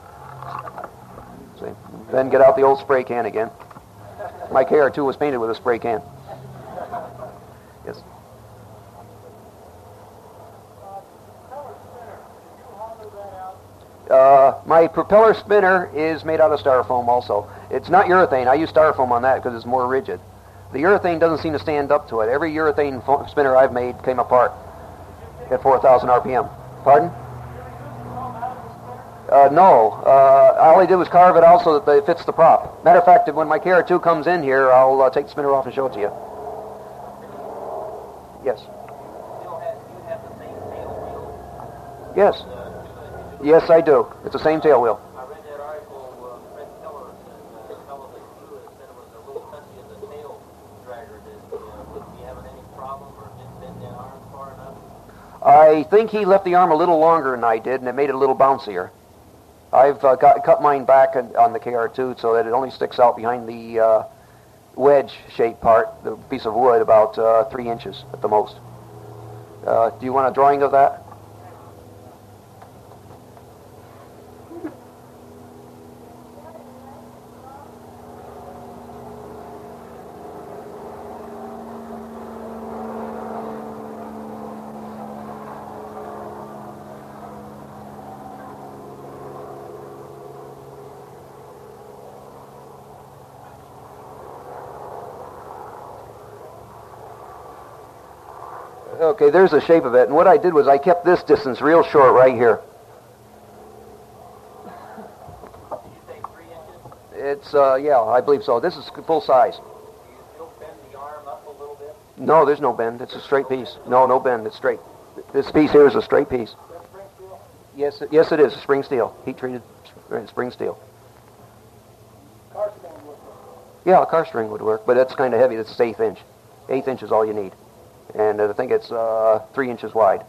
See, then get out the old spray can again. My K R two was painted with a spray can. Yes. Uh, my propeller spinner is made out of styrofoam also. It's not urethane. I use styrofoam on that because it's more rigid. The urethane doesn't seem to stand up to it. Every urethane fo- spinner I've made came apart at four thousand R P M. Pardon? Uh, no. Uh, all I did was carve it out so that it fits the prop. Matter of fact, when my K R two comes in here, I'll uh, take the spinner off and show it to you. Yes. Yes. Yes, I do. It's the same tail wheel. I read that article, uh, Fred Keller, and uh, fellow that flew it said it was a little touchy of the tail dragger. Did, uh, was he having any problem or didn't bend the arm far enough? I think he left the arm a little longer than I did, and it made it a little bouncier. I've uh, got, cut mine back on, on the K R two so that it only sticks out behind the uh, wedge-shaped part, the piece of wood, about uh, three inches at the most. Uh, do you want a drawing of that? Okay, there's the shape of it. And what I did was I kept this distance real short right here. Did you say three inches? It's, uh, yeah, I believe so. This is full size. Do you still bend the arm up a little bit? No, there's no bend. It's a straight piece. No, no bend. It's straight. This piece here is a straight piece. Yes, it, yes, it is. Spring steel. Heat-treated spring steel. Yeah, a car string would work, but it's kind of heavy. It's eighth inch. Eighth inch is all you need. And I think it's uh, three inches wide.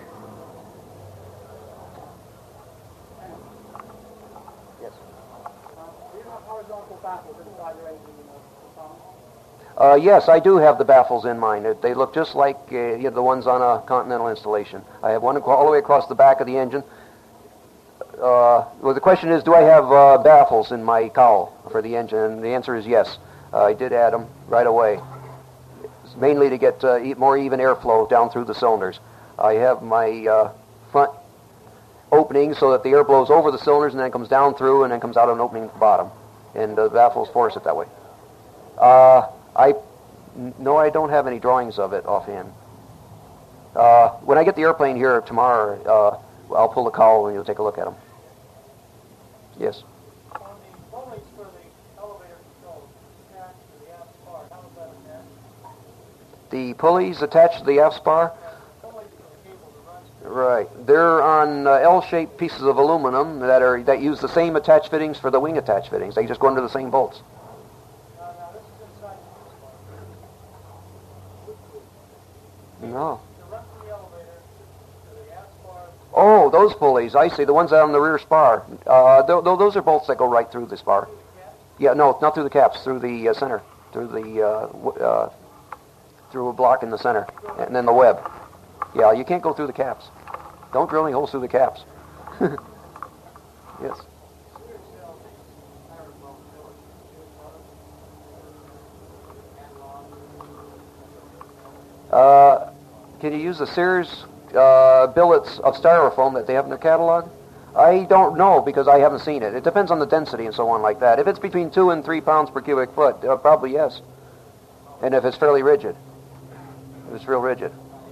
Yes. Do you have horizontal baffles inside your engine? Uh, yes, I do have the baffles in mine. They they look just like uh, you know, the ones on a Continental installation. I have one all the way across the back of the engine. Uh, well, the question is, do I have uh, baffles in my cowl for the engine? And the answer is yes. Uh, I did add them right away. Mainly to get uh, e- more even airflow down through the cylinders. I have my uh, front opening so that the air blows over the cylinders and then comes down through and then comes out of an opening at the bottom. And uh, the baffles force it that way. Uh, I n- no, I don't have any drawings of it offhand. Uh, when I get the airplane here tomorrow, uh, I'll pull the cowl and you'll take a look at them. Yes. On the pulleys for the elevator controls attached to the aft spar, how is that attached? The pulleys attached to the aft spar. Pulleys for the cable that runs. Right. They're on uh, L-shaped pieces of aluminum that are that use the same attach fittings for the wing attach fittings. They just go under the same bolts. No, no, this is inside the spar. No. To run from the elevator to the aft spar. Oh, those pulleys. I see. The ones out on the rear spar. Uh, th- th- those are bolts that go right through the spar. Yeah, no, not through the caps, through the uh, center. through the uh, w- uh, through a block in the center, and then the web. Yeah, you can't go through the caps. Don't drill any holes through the caps. Yes. Uh, can you use the Sears uh, billets of styrofoam that they have in their catalog? I don't know because I haven't seen it. It depends on the density and so on like that. If it's between two and three pounds per cubic foot, uh, probably yes. And if it's fairly rigid, if it's real rigid.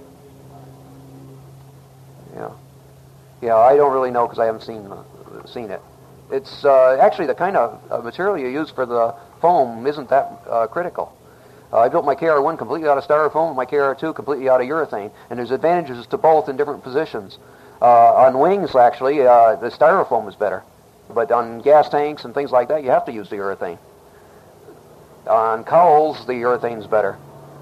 Yeah. Yeah, I don't really know because I haven't seen uh, seen it. It's uh, actually the kind of uh, material you use for the foam isn't that uh, critical. Uh, I built my K R one completely out of styrofoam and my K R two completely out of urethane, and there's advantages to both in different positions. Uh, on wings, actually, uh, the styrofoam is better, but on gas tanks and things like that, you have to use the urethane. On cowls, the urethane's better.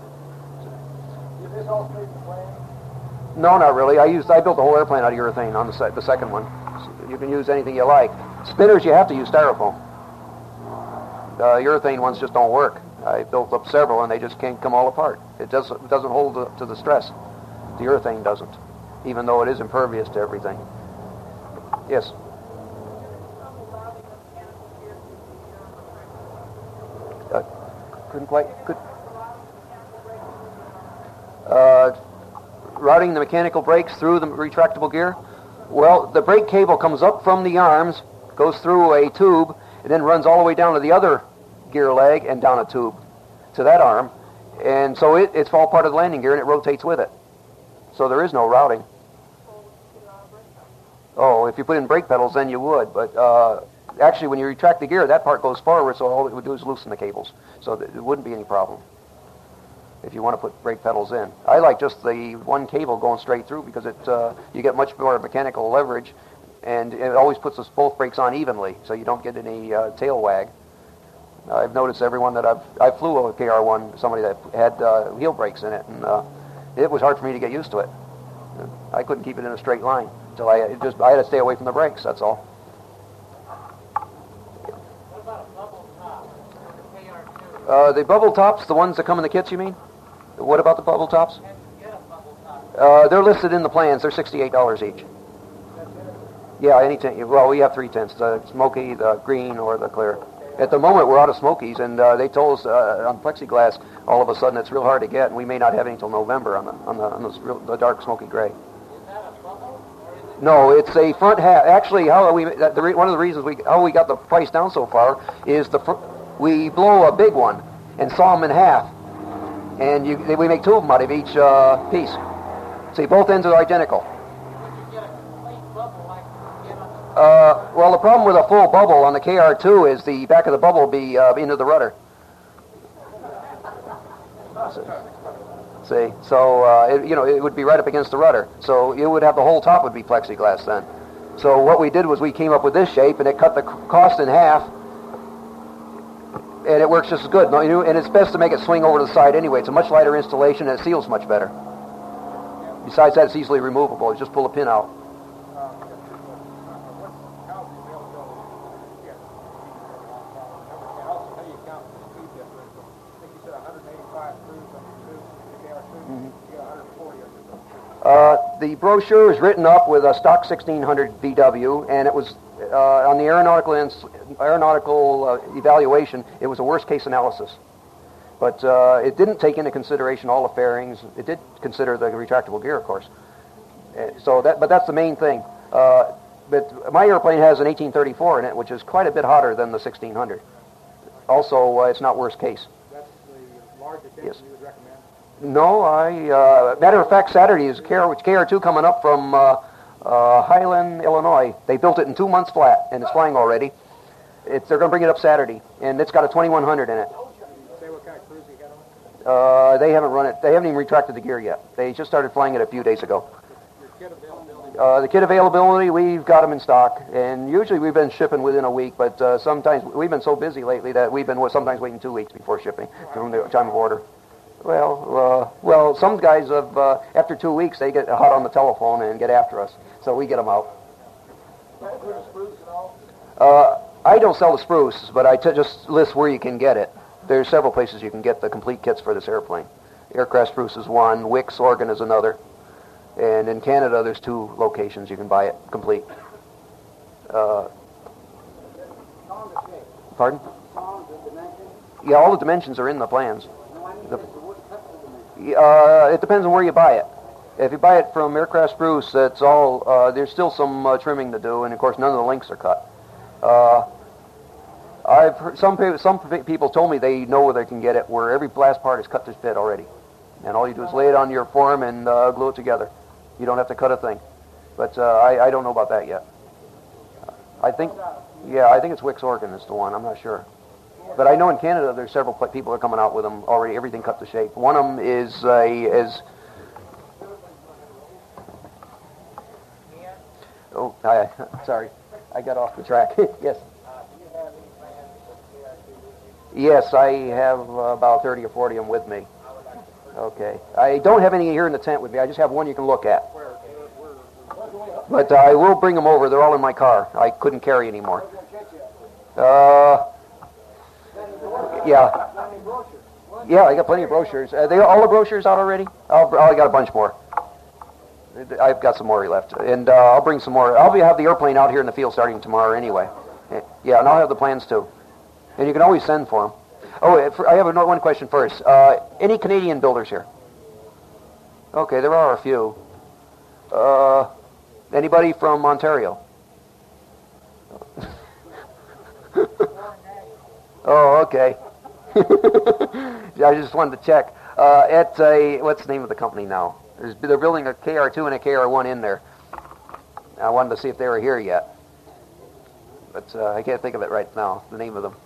Is this all straight to plan? No, not really. I used I built the whole airplane out of urethane on the se- the second one. So you can use anything you like. Spinners, you have to use styrofoam. Uh, urethane ones just don't work. I built up several, and they just can't come all apart. It doesn't it doesn't hold to, to the stress. The urethane doesn't, even though it is impervious to everything. Yes. Uh, couldn't quite. Could. Uh, routing the mechanical brakes through the retractable gear. Well, the brake cable comes up from the arms, goes through a tube, and then runs all the way down to the other gear leg and down a tube to that arm. And so it, it's all part of the landing gear, and it rotates with it. So there is no routing. Oh, if you put in brake pedals, then you would. But uh, actually, when you retract the gear, that part goes forward, so all it would do is loosen the cables. So that it wouldn't be any problem if you want to put brake pedals in. I like just the one cable going straight through because it uh, you get much more mechanical leverage, and it always puts us both brakes on evenly, so you don't get any uh, tail wag. I've noticed everyone that I've I flew a K R one, somebody that had uh, heel brakes in it, and uh, it was hard for me to get used to it. I couldn't keep it in a straight line until I it just I had to stay away from the brakes. That's all. What about a bubble top for the K R two? Uh, the bubble tops, the ones that come in the kits, you mean? What about the bubble tops? Can you get a bubble top? Uh, they're listed in the plans. They're sixty-eight dollars each. That's it? Yeah, any tint. Well, we have three tints: the smoky, the green, or the clear. At the moment, we're out of smokies, and uh, they told us uh, on plexiglass, all of a sudden, it's real hard to get, and we may not have any until November on the on the on the, real, the dark smoky gray. Is that a bubble? Or is it No, it's a front half. Actually, how we that, the re, one of the reasons we how we got the price down so far is the fr- we blow a big one and saw them in half, and you, we make two of them out of each uh, piece. See, both ends are identical. would you get a complete bubble like you get on the Uh, well, the problem with a full bubble on the K R two is the back of the bubble will be uh, into the rudder. See, so uh, it, you know it would be right up against the rudder. So you would have the whole top would be plexiglass then. So what we did was we came up with this shape, and it cut the c- cost in half, and it works just as good. No, you know, and it's best to make it swing over to the side anyway. It's a much lighter installation, and it seals much better. Besides that, it's easily removable. You just pull a pin out. Uh, the brochure is written up with a stock sixteen hundred V W, and it was uh, on the aeronautical ins- aeronautical uh, evaluation. It was a worst case analysis, but uh, it didn't take into consideration all the fairings. It did consider the retractable gear, of course. Uh, so that, but that's the main thing. Uh, but my airplane has an eighteen thirty-four in it, which is quite a bit hotter than the sixteen hundred. Also, uh, it's not worst case. That's the largest Yes. engine you would recommend? No, I. Uh, matter of fact, Saturday is K R two coming up from uh, uh, Highland, Illinois. They built it in two months flat, and it's flying already. It's, they're going to bring it up Saturday, and it's got a twenty-one hundred in it. Say what kind of cruise you got on? Uh, they haven't run it. They haven't even retracted the gear yet. They just started flying it a few days ago. Your kit availability? Uh, the kit availability, we've got them in stock, and usually we've been shipping within a week, but uh, sometimes we've been so busy lately that we've been sometimes waiting two weeks before shipping from the time of order. Well, uh, well, some guys have, uh, after two weeks, they get hot on the telephone and get after us, so we get them out. Uh, I don't sell the spruce, but I t- just list where you can get it. there's several places you can get the complete kits for this airplane. Aircraft Spruce is one, Wicks Oregon is another, and in Canada there's two locations you can buy it complete. Uh, pardon? Yeah, all the dimensions are in the plans. The, uh, it depends on where you buy it. If you buy it from Aircraft Spruce, it's all, uh, there's still some uh, trimming to do, and of course none of the links are cut. Uh, I've heard, some people, some people told me they know where they can get it, where every blast part is cut to fit already. And all you do is lay it on your form and uh, glue it together. You don't have to cut a thing. But uh, I, I don't know about that yet. I think, yeah, I think it's Wicks Oregon is the one. I'm not sure. But I know in Canada there's several people that are coming out with them already, everything cut to shape. One of them is, uh, is oh, I, sorry, I got off the track. Yes. Yes, I have uh, about thirty or forty of them with me. Okay. I don't have any here in the tent with me. I just have one you can look at. But uh, I will bring them over. They're all in my car. I couldn't carry anymore. Uh, yeah. Yeah, I got plenty of brochures. Are they all the brochures out already? I'll, I got a bunch more. I've got some more left. And uh, I'll bring some more. I'll be, have the airplane out here in the field starting tomorrow anyway. Yeah, and I'll have the plans too. And you can always send for them. Oh, I have another one question first. Uh, any Canadian builders here? Okay, there are a few. Uh, anybody from Ontario? Oh, okay. I just wanted to check. Uh, at a, what's the name of the company now? There's, they're building a K R two and a K R one in there. I wanted to see if they were here yet. But uh, I can't think of it right now, the name of them.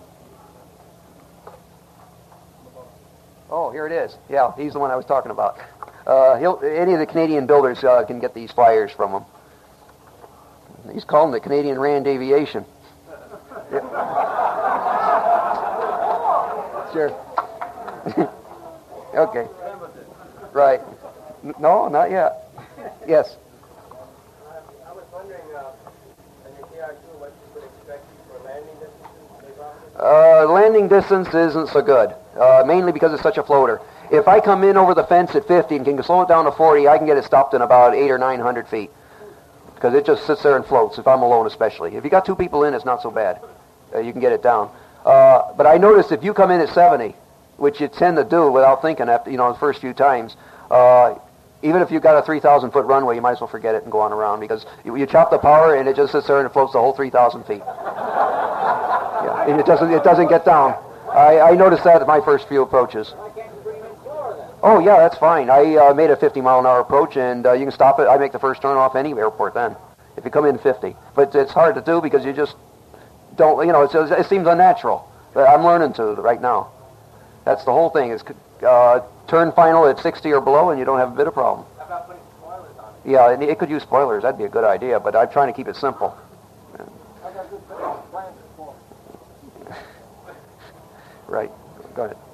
Oh, here it is. Yeah, he's the one I was talking about. Uh, he'll, any of the Canadian builders uh, can get these flyers from him. He's calling the Canadian Rand Aviation. Yep. Sure. Okay. Right. No, not yet. Yes. I was wondering, uh, in your K R two, what you would expect for landing distances? Uh, landing distance isn't so good, uh, mainly because it's such a floater. If I come in over the fence at fifty and can slow it down to forty, I can get it stopped in about eight or nine hundred feet, because it just sits there and floats. If I'm alone, especially. If you got two people in, it's not so bad. Uh, you can get it down. Uh, but I noticed if you come in at seventy, which you tend to do without thinking after, you know, the first few times, uh, even if you've got a three thousand foot runway, you might as well forget it and go on around, because you, you chop the power and it just sits there and it floats the whole three thousand feet. Yeah, and it doesn't, it doesn't get down. I, I noticed that at my first few approaches. Oh, yeah, that's fine. I uh, made a fifty mile an hour approach, and uh, you can stop it. I make the first turn off any airport then, if you come in fifty. But it's hard to do because you just don't, you know, it's, it seems unnatural. But I'm learning to right now. That's the whole thing. It's uh, turn final at sixty or below, and you don't have a bit of problem. How about putting spoilers on it? Yeah, and it could use spoilers. That'd be a good idea, but I'm trying to keep it simple. I got good plans for it. Right. Go ahead.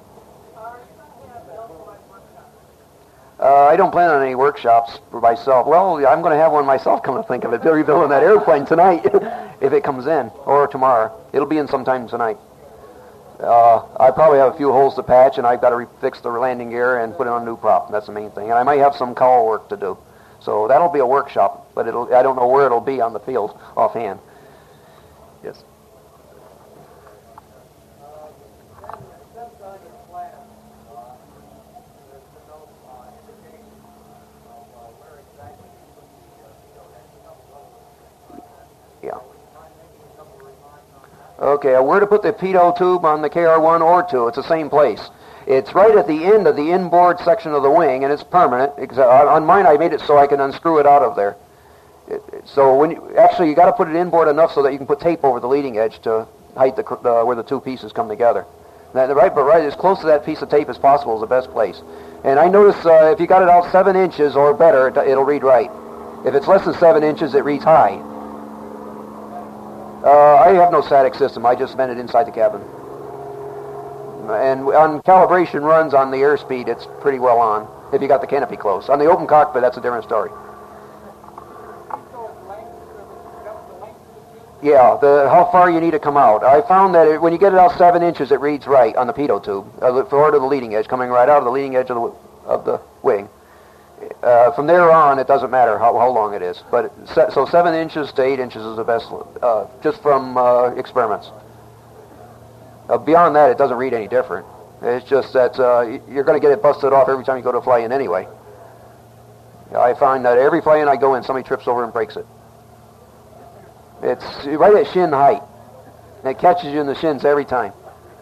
Uh, I don't plan on any workshops for myself. Well, I'm going to have one myself, come to think of it. They're rebuilding that airplane tonight, if it comes in, or tomorrow. It'll be in sometime tonight. Uh, I probably have a few holes to patch, and I've got to re- fix the landing gear and put it on a new prop. That's the main thing. And I might have some cowl work to do. So that'll be a workshop, but it'll, I don't know where it'll be on the field offhand. Yes. Yeah. Okay, where to put the pitot tube on the K R one or two? It's the same place. It's right at the end of the inboard section of the wing, and it's permanent. On mine, I made it so I can unscrew it out of there. It, it, so when you, actually, you got to put it inboard enough so that you can put tape over the leading edge to height the uh, where the two pieces come together. Now, right, but right as close to that piece of tape as possible is the best place. And I notice uh, if you got it out seven inches or better, it, it'll read right. If it's less than seven inches, it reads high. Uh, I have no static system. I just vent it inside the cabin. And on calibration runs on the airspeed, it's pretty well on, if you got the canopy close. On the open cockpit, that's a different story. Yeah, the how far you need to come out. I found that it, when you get it out seven inches, it reads right on the pitot tube, uh, forward to the leading edge, coming right out of the leading edge of the of the wing. Uh, from there on, it doesn't matter how, how long it is. But se- so seven inches to eight inches is the best, uh, just from uh, experiments. Uh, beyond that, it doesn't read any different. It's just that uh, you're going to get it busted off every time you go to fly in anyway. I find that every fly in I go in, somebody trips over and breaks it. It's right at shin height. And it catches you in the shins every time.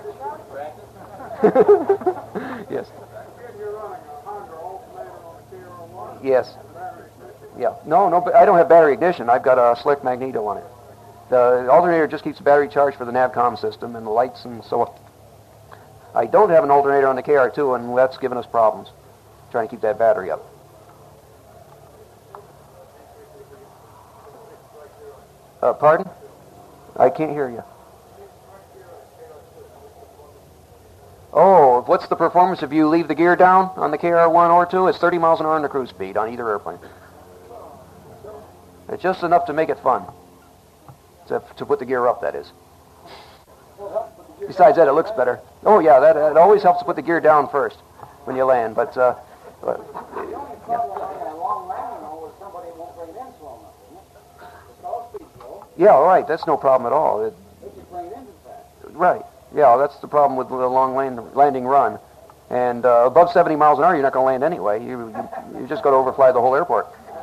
Yes. Yes. Yeah. No, no, but I don't have battery ignition. I've got a slick magneto on it. The alternator just keeps the battery charged for the Navcom system and the lights and so on. I don't have an alternator on the K R two, and that's given us problems trying to keep that battery up. Uh, pardon? I can't hear you. Oh, what's the performance if you leave the gear down on the K R one or two? It's thirty miles an hour on the cruise speed on either airplane. It's just enough to make it fun. To, to put the gear up, that is. Besides that, it looks better. Oh, yeah, that it always helps to put the gear down first when you land, but... Uh, but The only problem with a long landing, though, is somebody won't bring it in slow enough, isn't it? The stall speed's low. yeah, all right, that's no problem at all. It, They just bring it in too fast. right. Yeah, that's the problem with the long land, landing run. And uh, above seventy miles an hour, you're not going to land anyway. You, you, you just got to overfly the whole airport.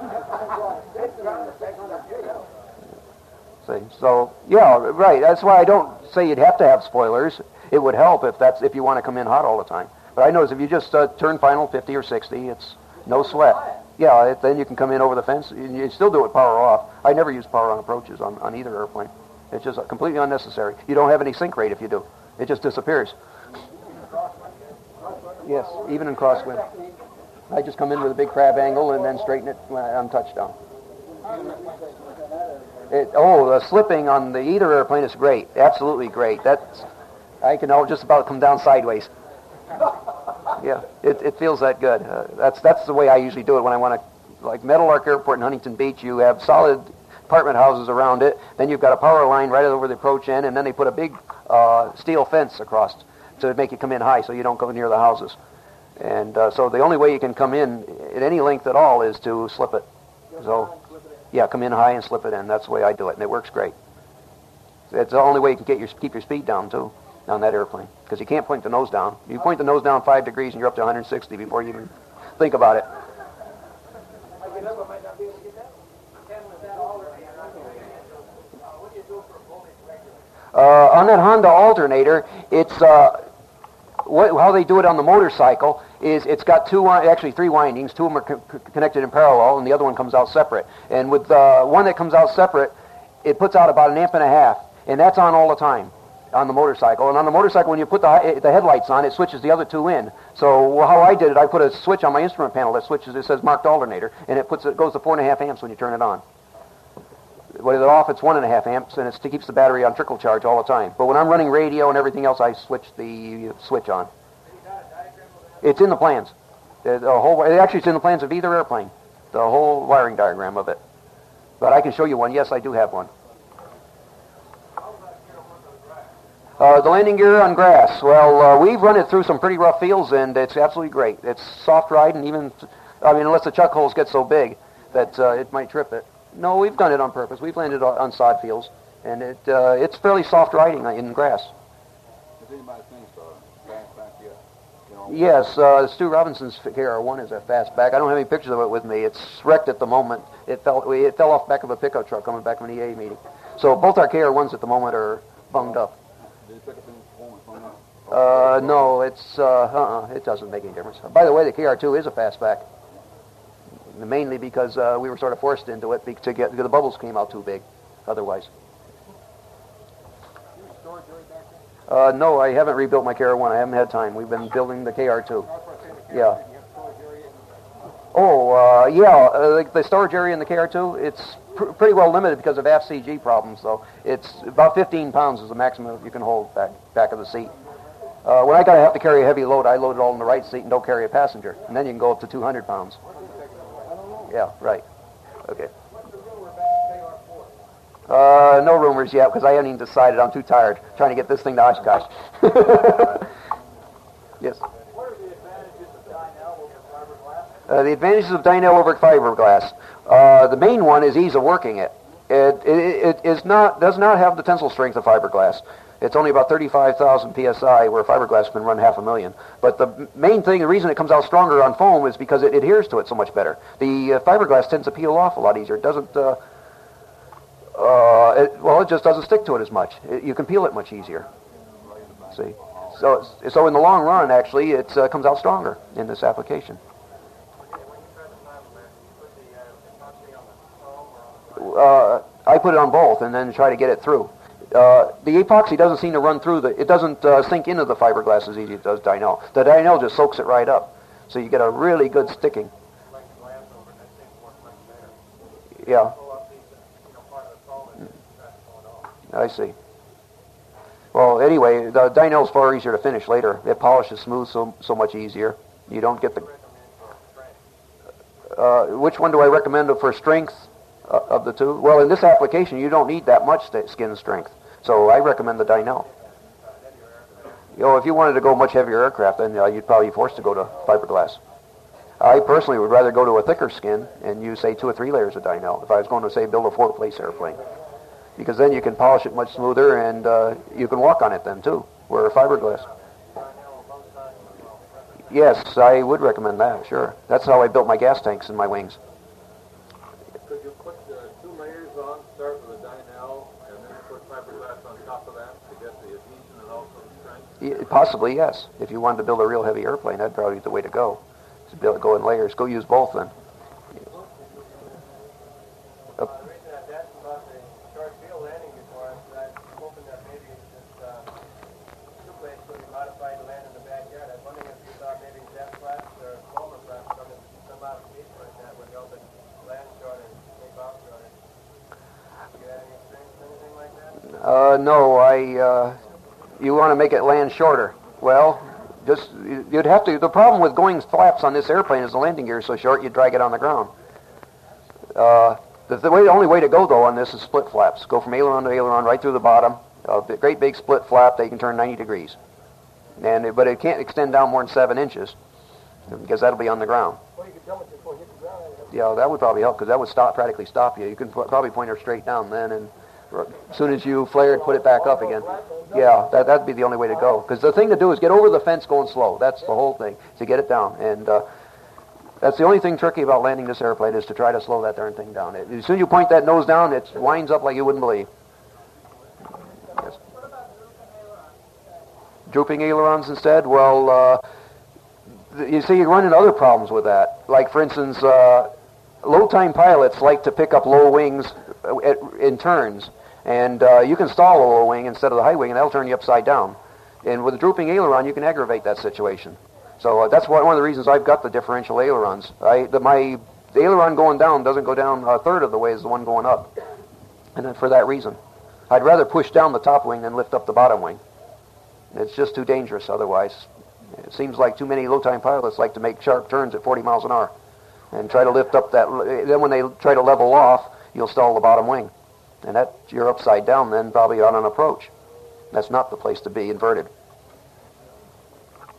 See, so, yeah, right. That's why I don't say you'd have to have spoilers. It would help if that's if you want to come in hot all the time. But I notice if you just uh, turn final fifty or sixty, it's no sweat. Yeah, it, then you can come in over the fence. You, you still do it power off. I never use power on approaches on, on either airplane. It's just completely unnecessary. You don't have any sink rate if you do. It just disappears. Yes, even in crosswind. I just come in with a big crab angle and then straighten it on touchdown. It, oh, the slipping on the either airplane is great. Absolutely great. That's, I can just about come down sideways. Yeah, it, it feels that good. Uh, that's that's the way I usually do it when I want to, like Meadowlark Airport in Huntington Beach, you have solid apartment houses around it, then you've got a power line right over the approach end, and then they put a big uh, steel fence across to make you come in high so you don't go near the houses. And uh, so the only way you can come in at any length at all is to slip it. So, yeah, come in high and slip it in. That's the way I do it, and it works great. It's the only way you can get your keep your speed down, too, on that airplane, because you can't point the nose down. You point the nose down five degrees and you're up to one hundred sixty before you even think about it. Uh, on that Honda alternator, it's uh, what, how they do it on the motorcycle is it's got two, actually three windings. Two of them are co- connected in parallel, and the other one comes out separate. And with uh, one that comes out separate, it puts out about an amp and a half, and that's on all the time on the motorcycle. And on the motorcycle, when you put the the headlights on, it switches the other two in. So how I did it, I put a switch on my instrument panel that switches. It says marked alternator, and it puts it goes to four and a half amps when you turn it on. When it's off, it's one and a half amps, and it's, it keeps the battery on trickle charge all the time. But when I'm running radio and everything else, I switch the switch on. It's in the plans. The, the whole actually, it's in the plans of either airplane. The whole wiring diagram of it. But I can show you one. Yes, I do have one. Uh, the landing gear on grass. Well, uh, we've run it through some pretty rough fields, and it's absolutely great. It's soft ride, and even, I mean, unless the chuck holes get so big that uh, it might trip it. No, we've done it on purpose. We've landed on, on sod fields, and it uh, it's fairly soft riding in grass. Has anybody seen the fastback yet? You know, Yes, uh, Stu Robinson's K R one is a fastback. I don't have any pictures of it with me. It's wrecked at the moment. It fell it fell off the back of a pickup truck coming back from an E A meeting. So both our K R ones at the moment are bunged up. did it pick up any performance on that? Uh, no, it's uh, uh-uh, it doesn't make any difference. By the way, the K R two is a fastback, mainly because uh, we were sort of forced into it to get because the bubbles came out too big. Otherwise, uh, no, I haven't rebuilt my K R one. I haven't had time. We've been building the K R two. Yeah. Oh, uh, yeah. Uh, the, the storage area in the K R two, it's pr- pretty well limited because of F C G problems. So it's about fifteen pounds is the maximum you can hold back back of the seat. Uh, when I gotta have to carry a heavy load, I load it all in the right seat and don't carry a passenger, and then you can go up to two hundred pounds. Yeah, right. Okay. Uh, no rumors yet, because I haven't even decided. I'm too tired trying to get this thing to Oshkosh. Yes. What are the advantages of Dynel over fiberglass? Uh, the advantages of Dynel over fiberglass. Uh, the main one is ease of working it. It, it, it is not, does not have the tensile strength of fiberglass. It's only about thirty-five thousand P S I, where fiberglass can run half a million. But the main thing, the reason it comes out stronger on foam is because it adheres to it so much better. The uh, fiberglass tends to peel off a lot easier. It doesn't, uh, uh, it, well, it just doesn't stick to it as much. It, you can peel it much easier. See? So, it's, so in the long run, actually, it uh, comes out stronger in this application. Uh, I put it on both and then try to get it through. Uh, the epoxy doesn't seem to run through the, it doesn't uh, sink into the fiberglass as easy as it does Dynel. The Dynel just soaks it right up. So you get a really good sticking. Yeah. I see. Well, anyway, the Dynel is far easier to finish later. It polishes smooth so, so much easier. You don't get the... Uh, which one do I recommend for strength uh, of the two? Well, in this application, you don't need that much st- skin strength. So I recommend the Dynel. You know, if you wanted to go much heavier aircraft, then uh, you'd probably be forced to go to fiberglass. I personally would rather go to a thicker skin and use, say, two or three layers of Dynel if I was going to, say, build a four-place airplane. Because then you can polish it much smoother and uh, you can walk on it then, too, where fiberglass. Yes, I would recommend that, sure. That's how I built my gas tanks in my wings. Could you put uh, two layers on, start with a Dynel, and then put fiberglass on top of that to get the adhesion and also the strength? Yeah, possibly, yes. If you wanted to build a real heavy airplane, that'd probably be the way to go. To build, go in layers. Go use both then. Uh, the reason I asked about the short field landing before is that I'm hoping that maybe this uh, two-place could be modified to land in the backyard. I was wondering if you thought maybe jet flaps or solar flaps from some modification like that would help it land shorter and take off shorter. Do you have any experience with anything like that? Uh, no, I, uh, you want to make it land shorter. Well, just, you'd have to, the problem with going flaps on this airplane is the landing gear is so short, you drag it on the ground. Uh, the, the, way, the only way to go, though, on this is split flaps. Go from aileron to aileron right through the bottom. A great big split flap, they can turn ninety degrees. And, but it can't extend down more than seven inches, because that'll be on the ground. Well, you could jump it before it hits the ground. Yeah, that would probably help, because that would stop, practically stop you. You can put, probably point her straight down then, and as soon as you flare it, put it back up again. Yeah, that, that'd be the only way to go. Because the thing to do is get over the fence going slow. That's the whole thing, to get it down. And uh, that's the only thing tricky about landing this airplane, is to try to slow that darn thing down. It, as soon as you point that nose down, it winds up like you wouldn't believe. Yes. Drooping ailerons instead? Well, uh, you see, you run into other problems with that. Like, for instance, uh, low-time pilots like to pick up low wings at, in turns. And uh, you can stall a low wing instead of the high wing, and that'll turn you upside down. And with a drooping aileron, you can aggravate that situation. So uh, that's one one of the reasons I've got the differential ailerons. I, the, my the aileron going down doesn't go down a third of the way as the one going up. And then for that reason. I'd rather push down the top wing than lift up the bottom wing. It's just too dangerous otherwise. It seems like too many low-time pilots like to make sharp turns at forty miles an hour and try to lift up that. Then when they try to level off, you'll stall the bottom wing. And that you're upside down then, probably on an approach. That's not the place to be, inverted.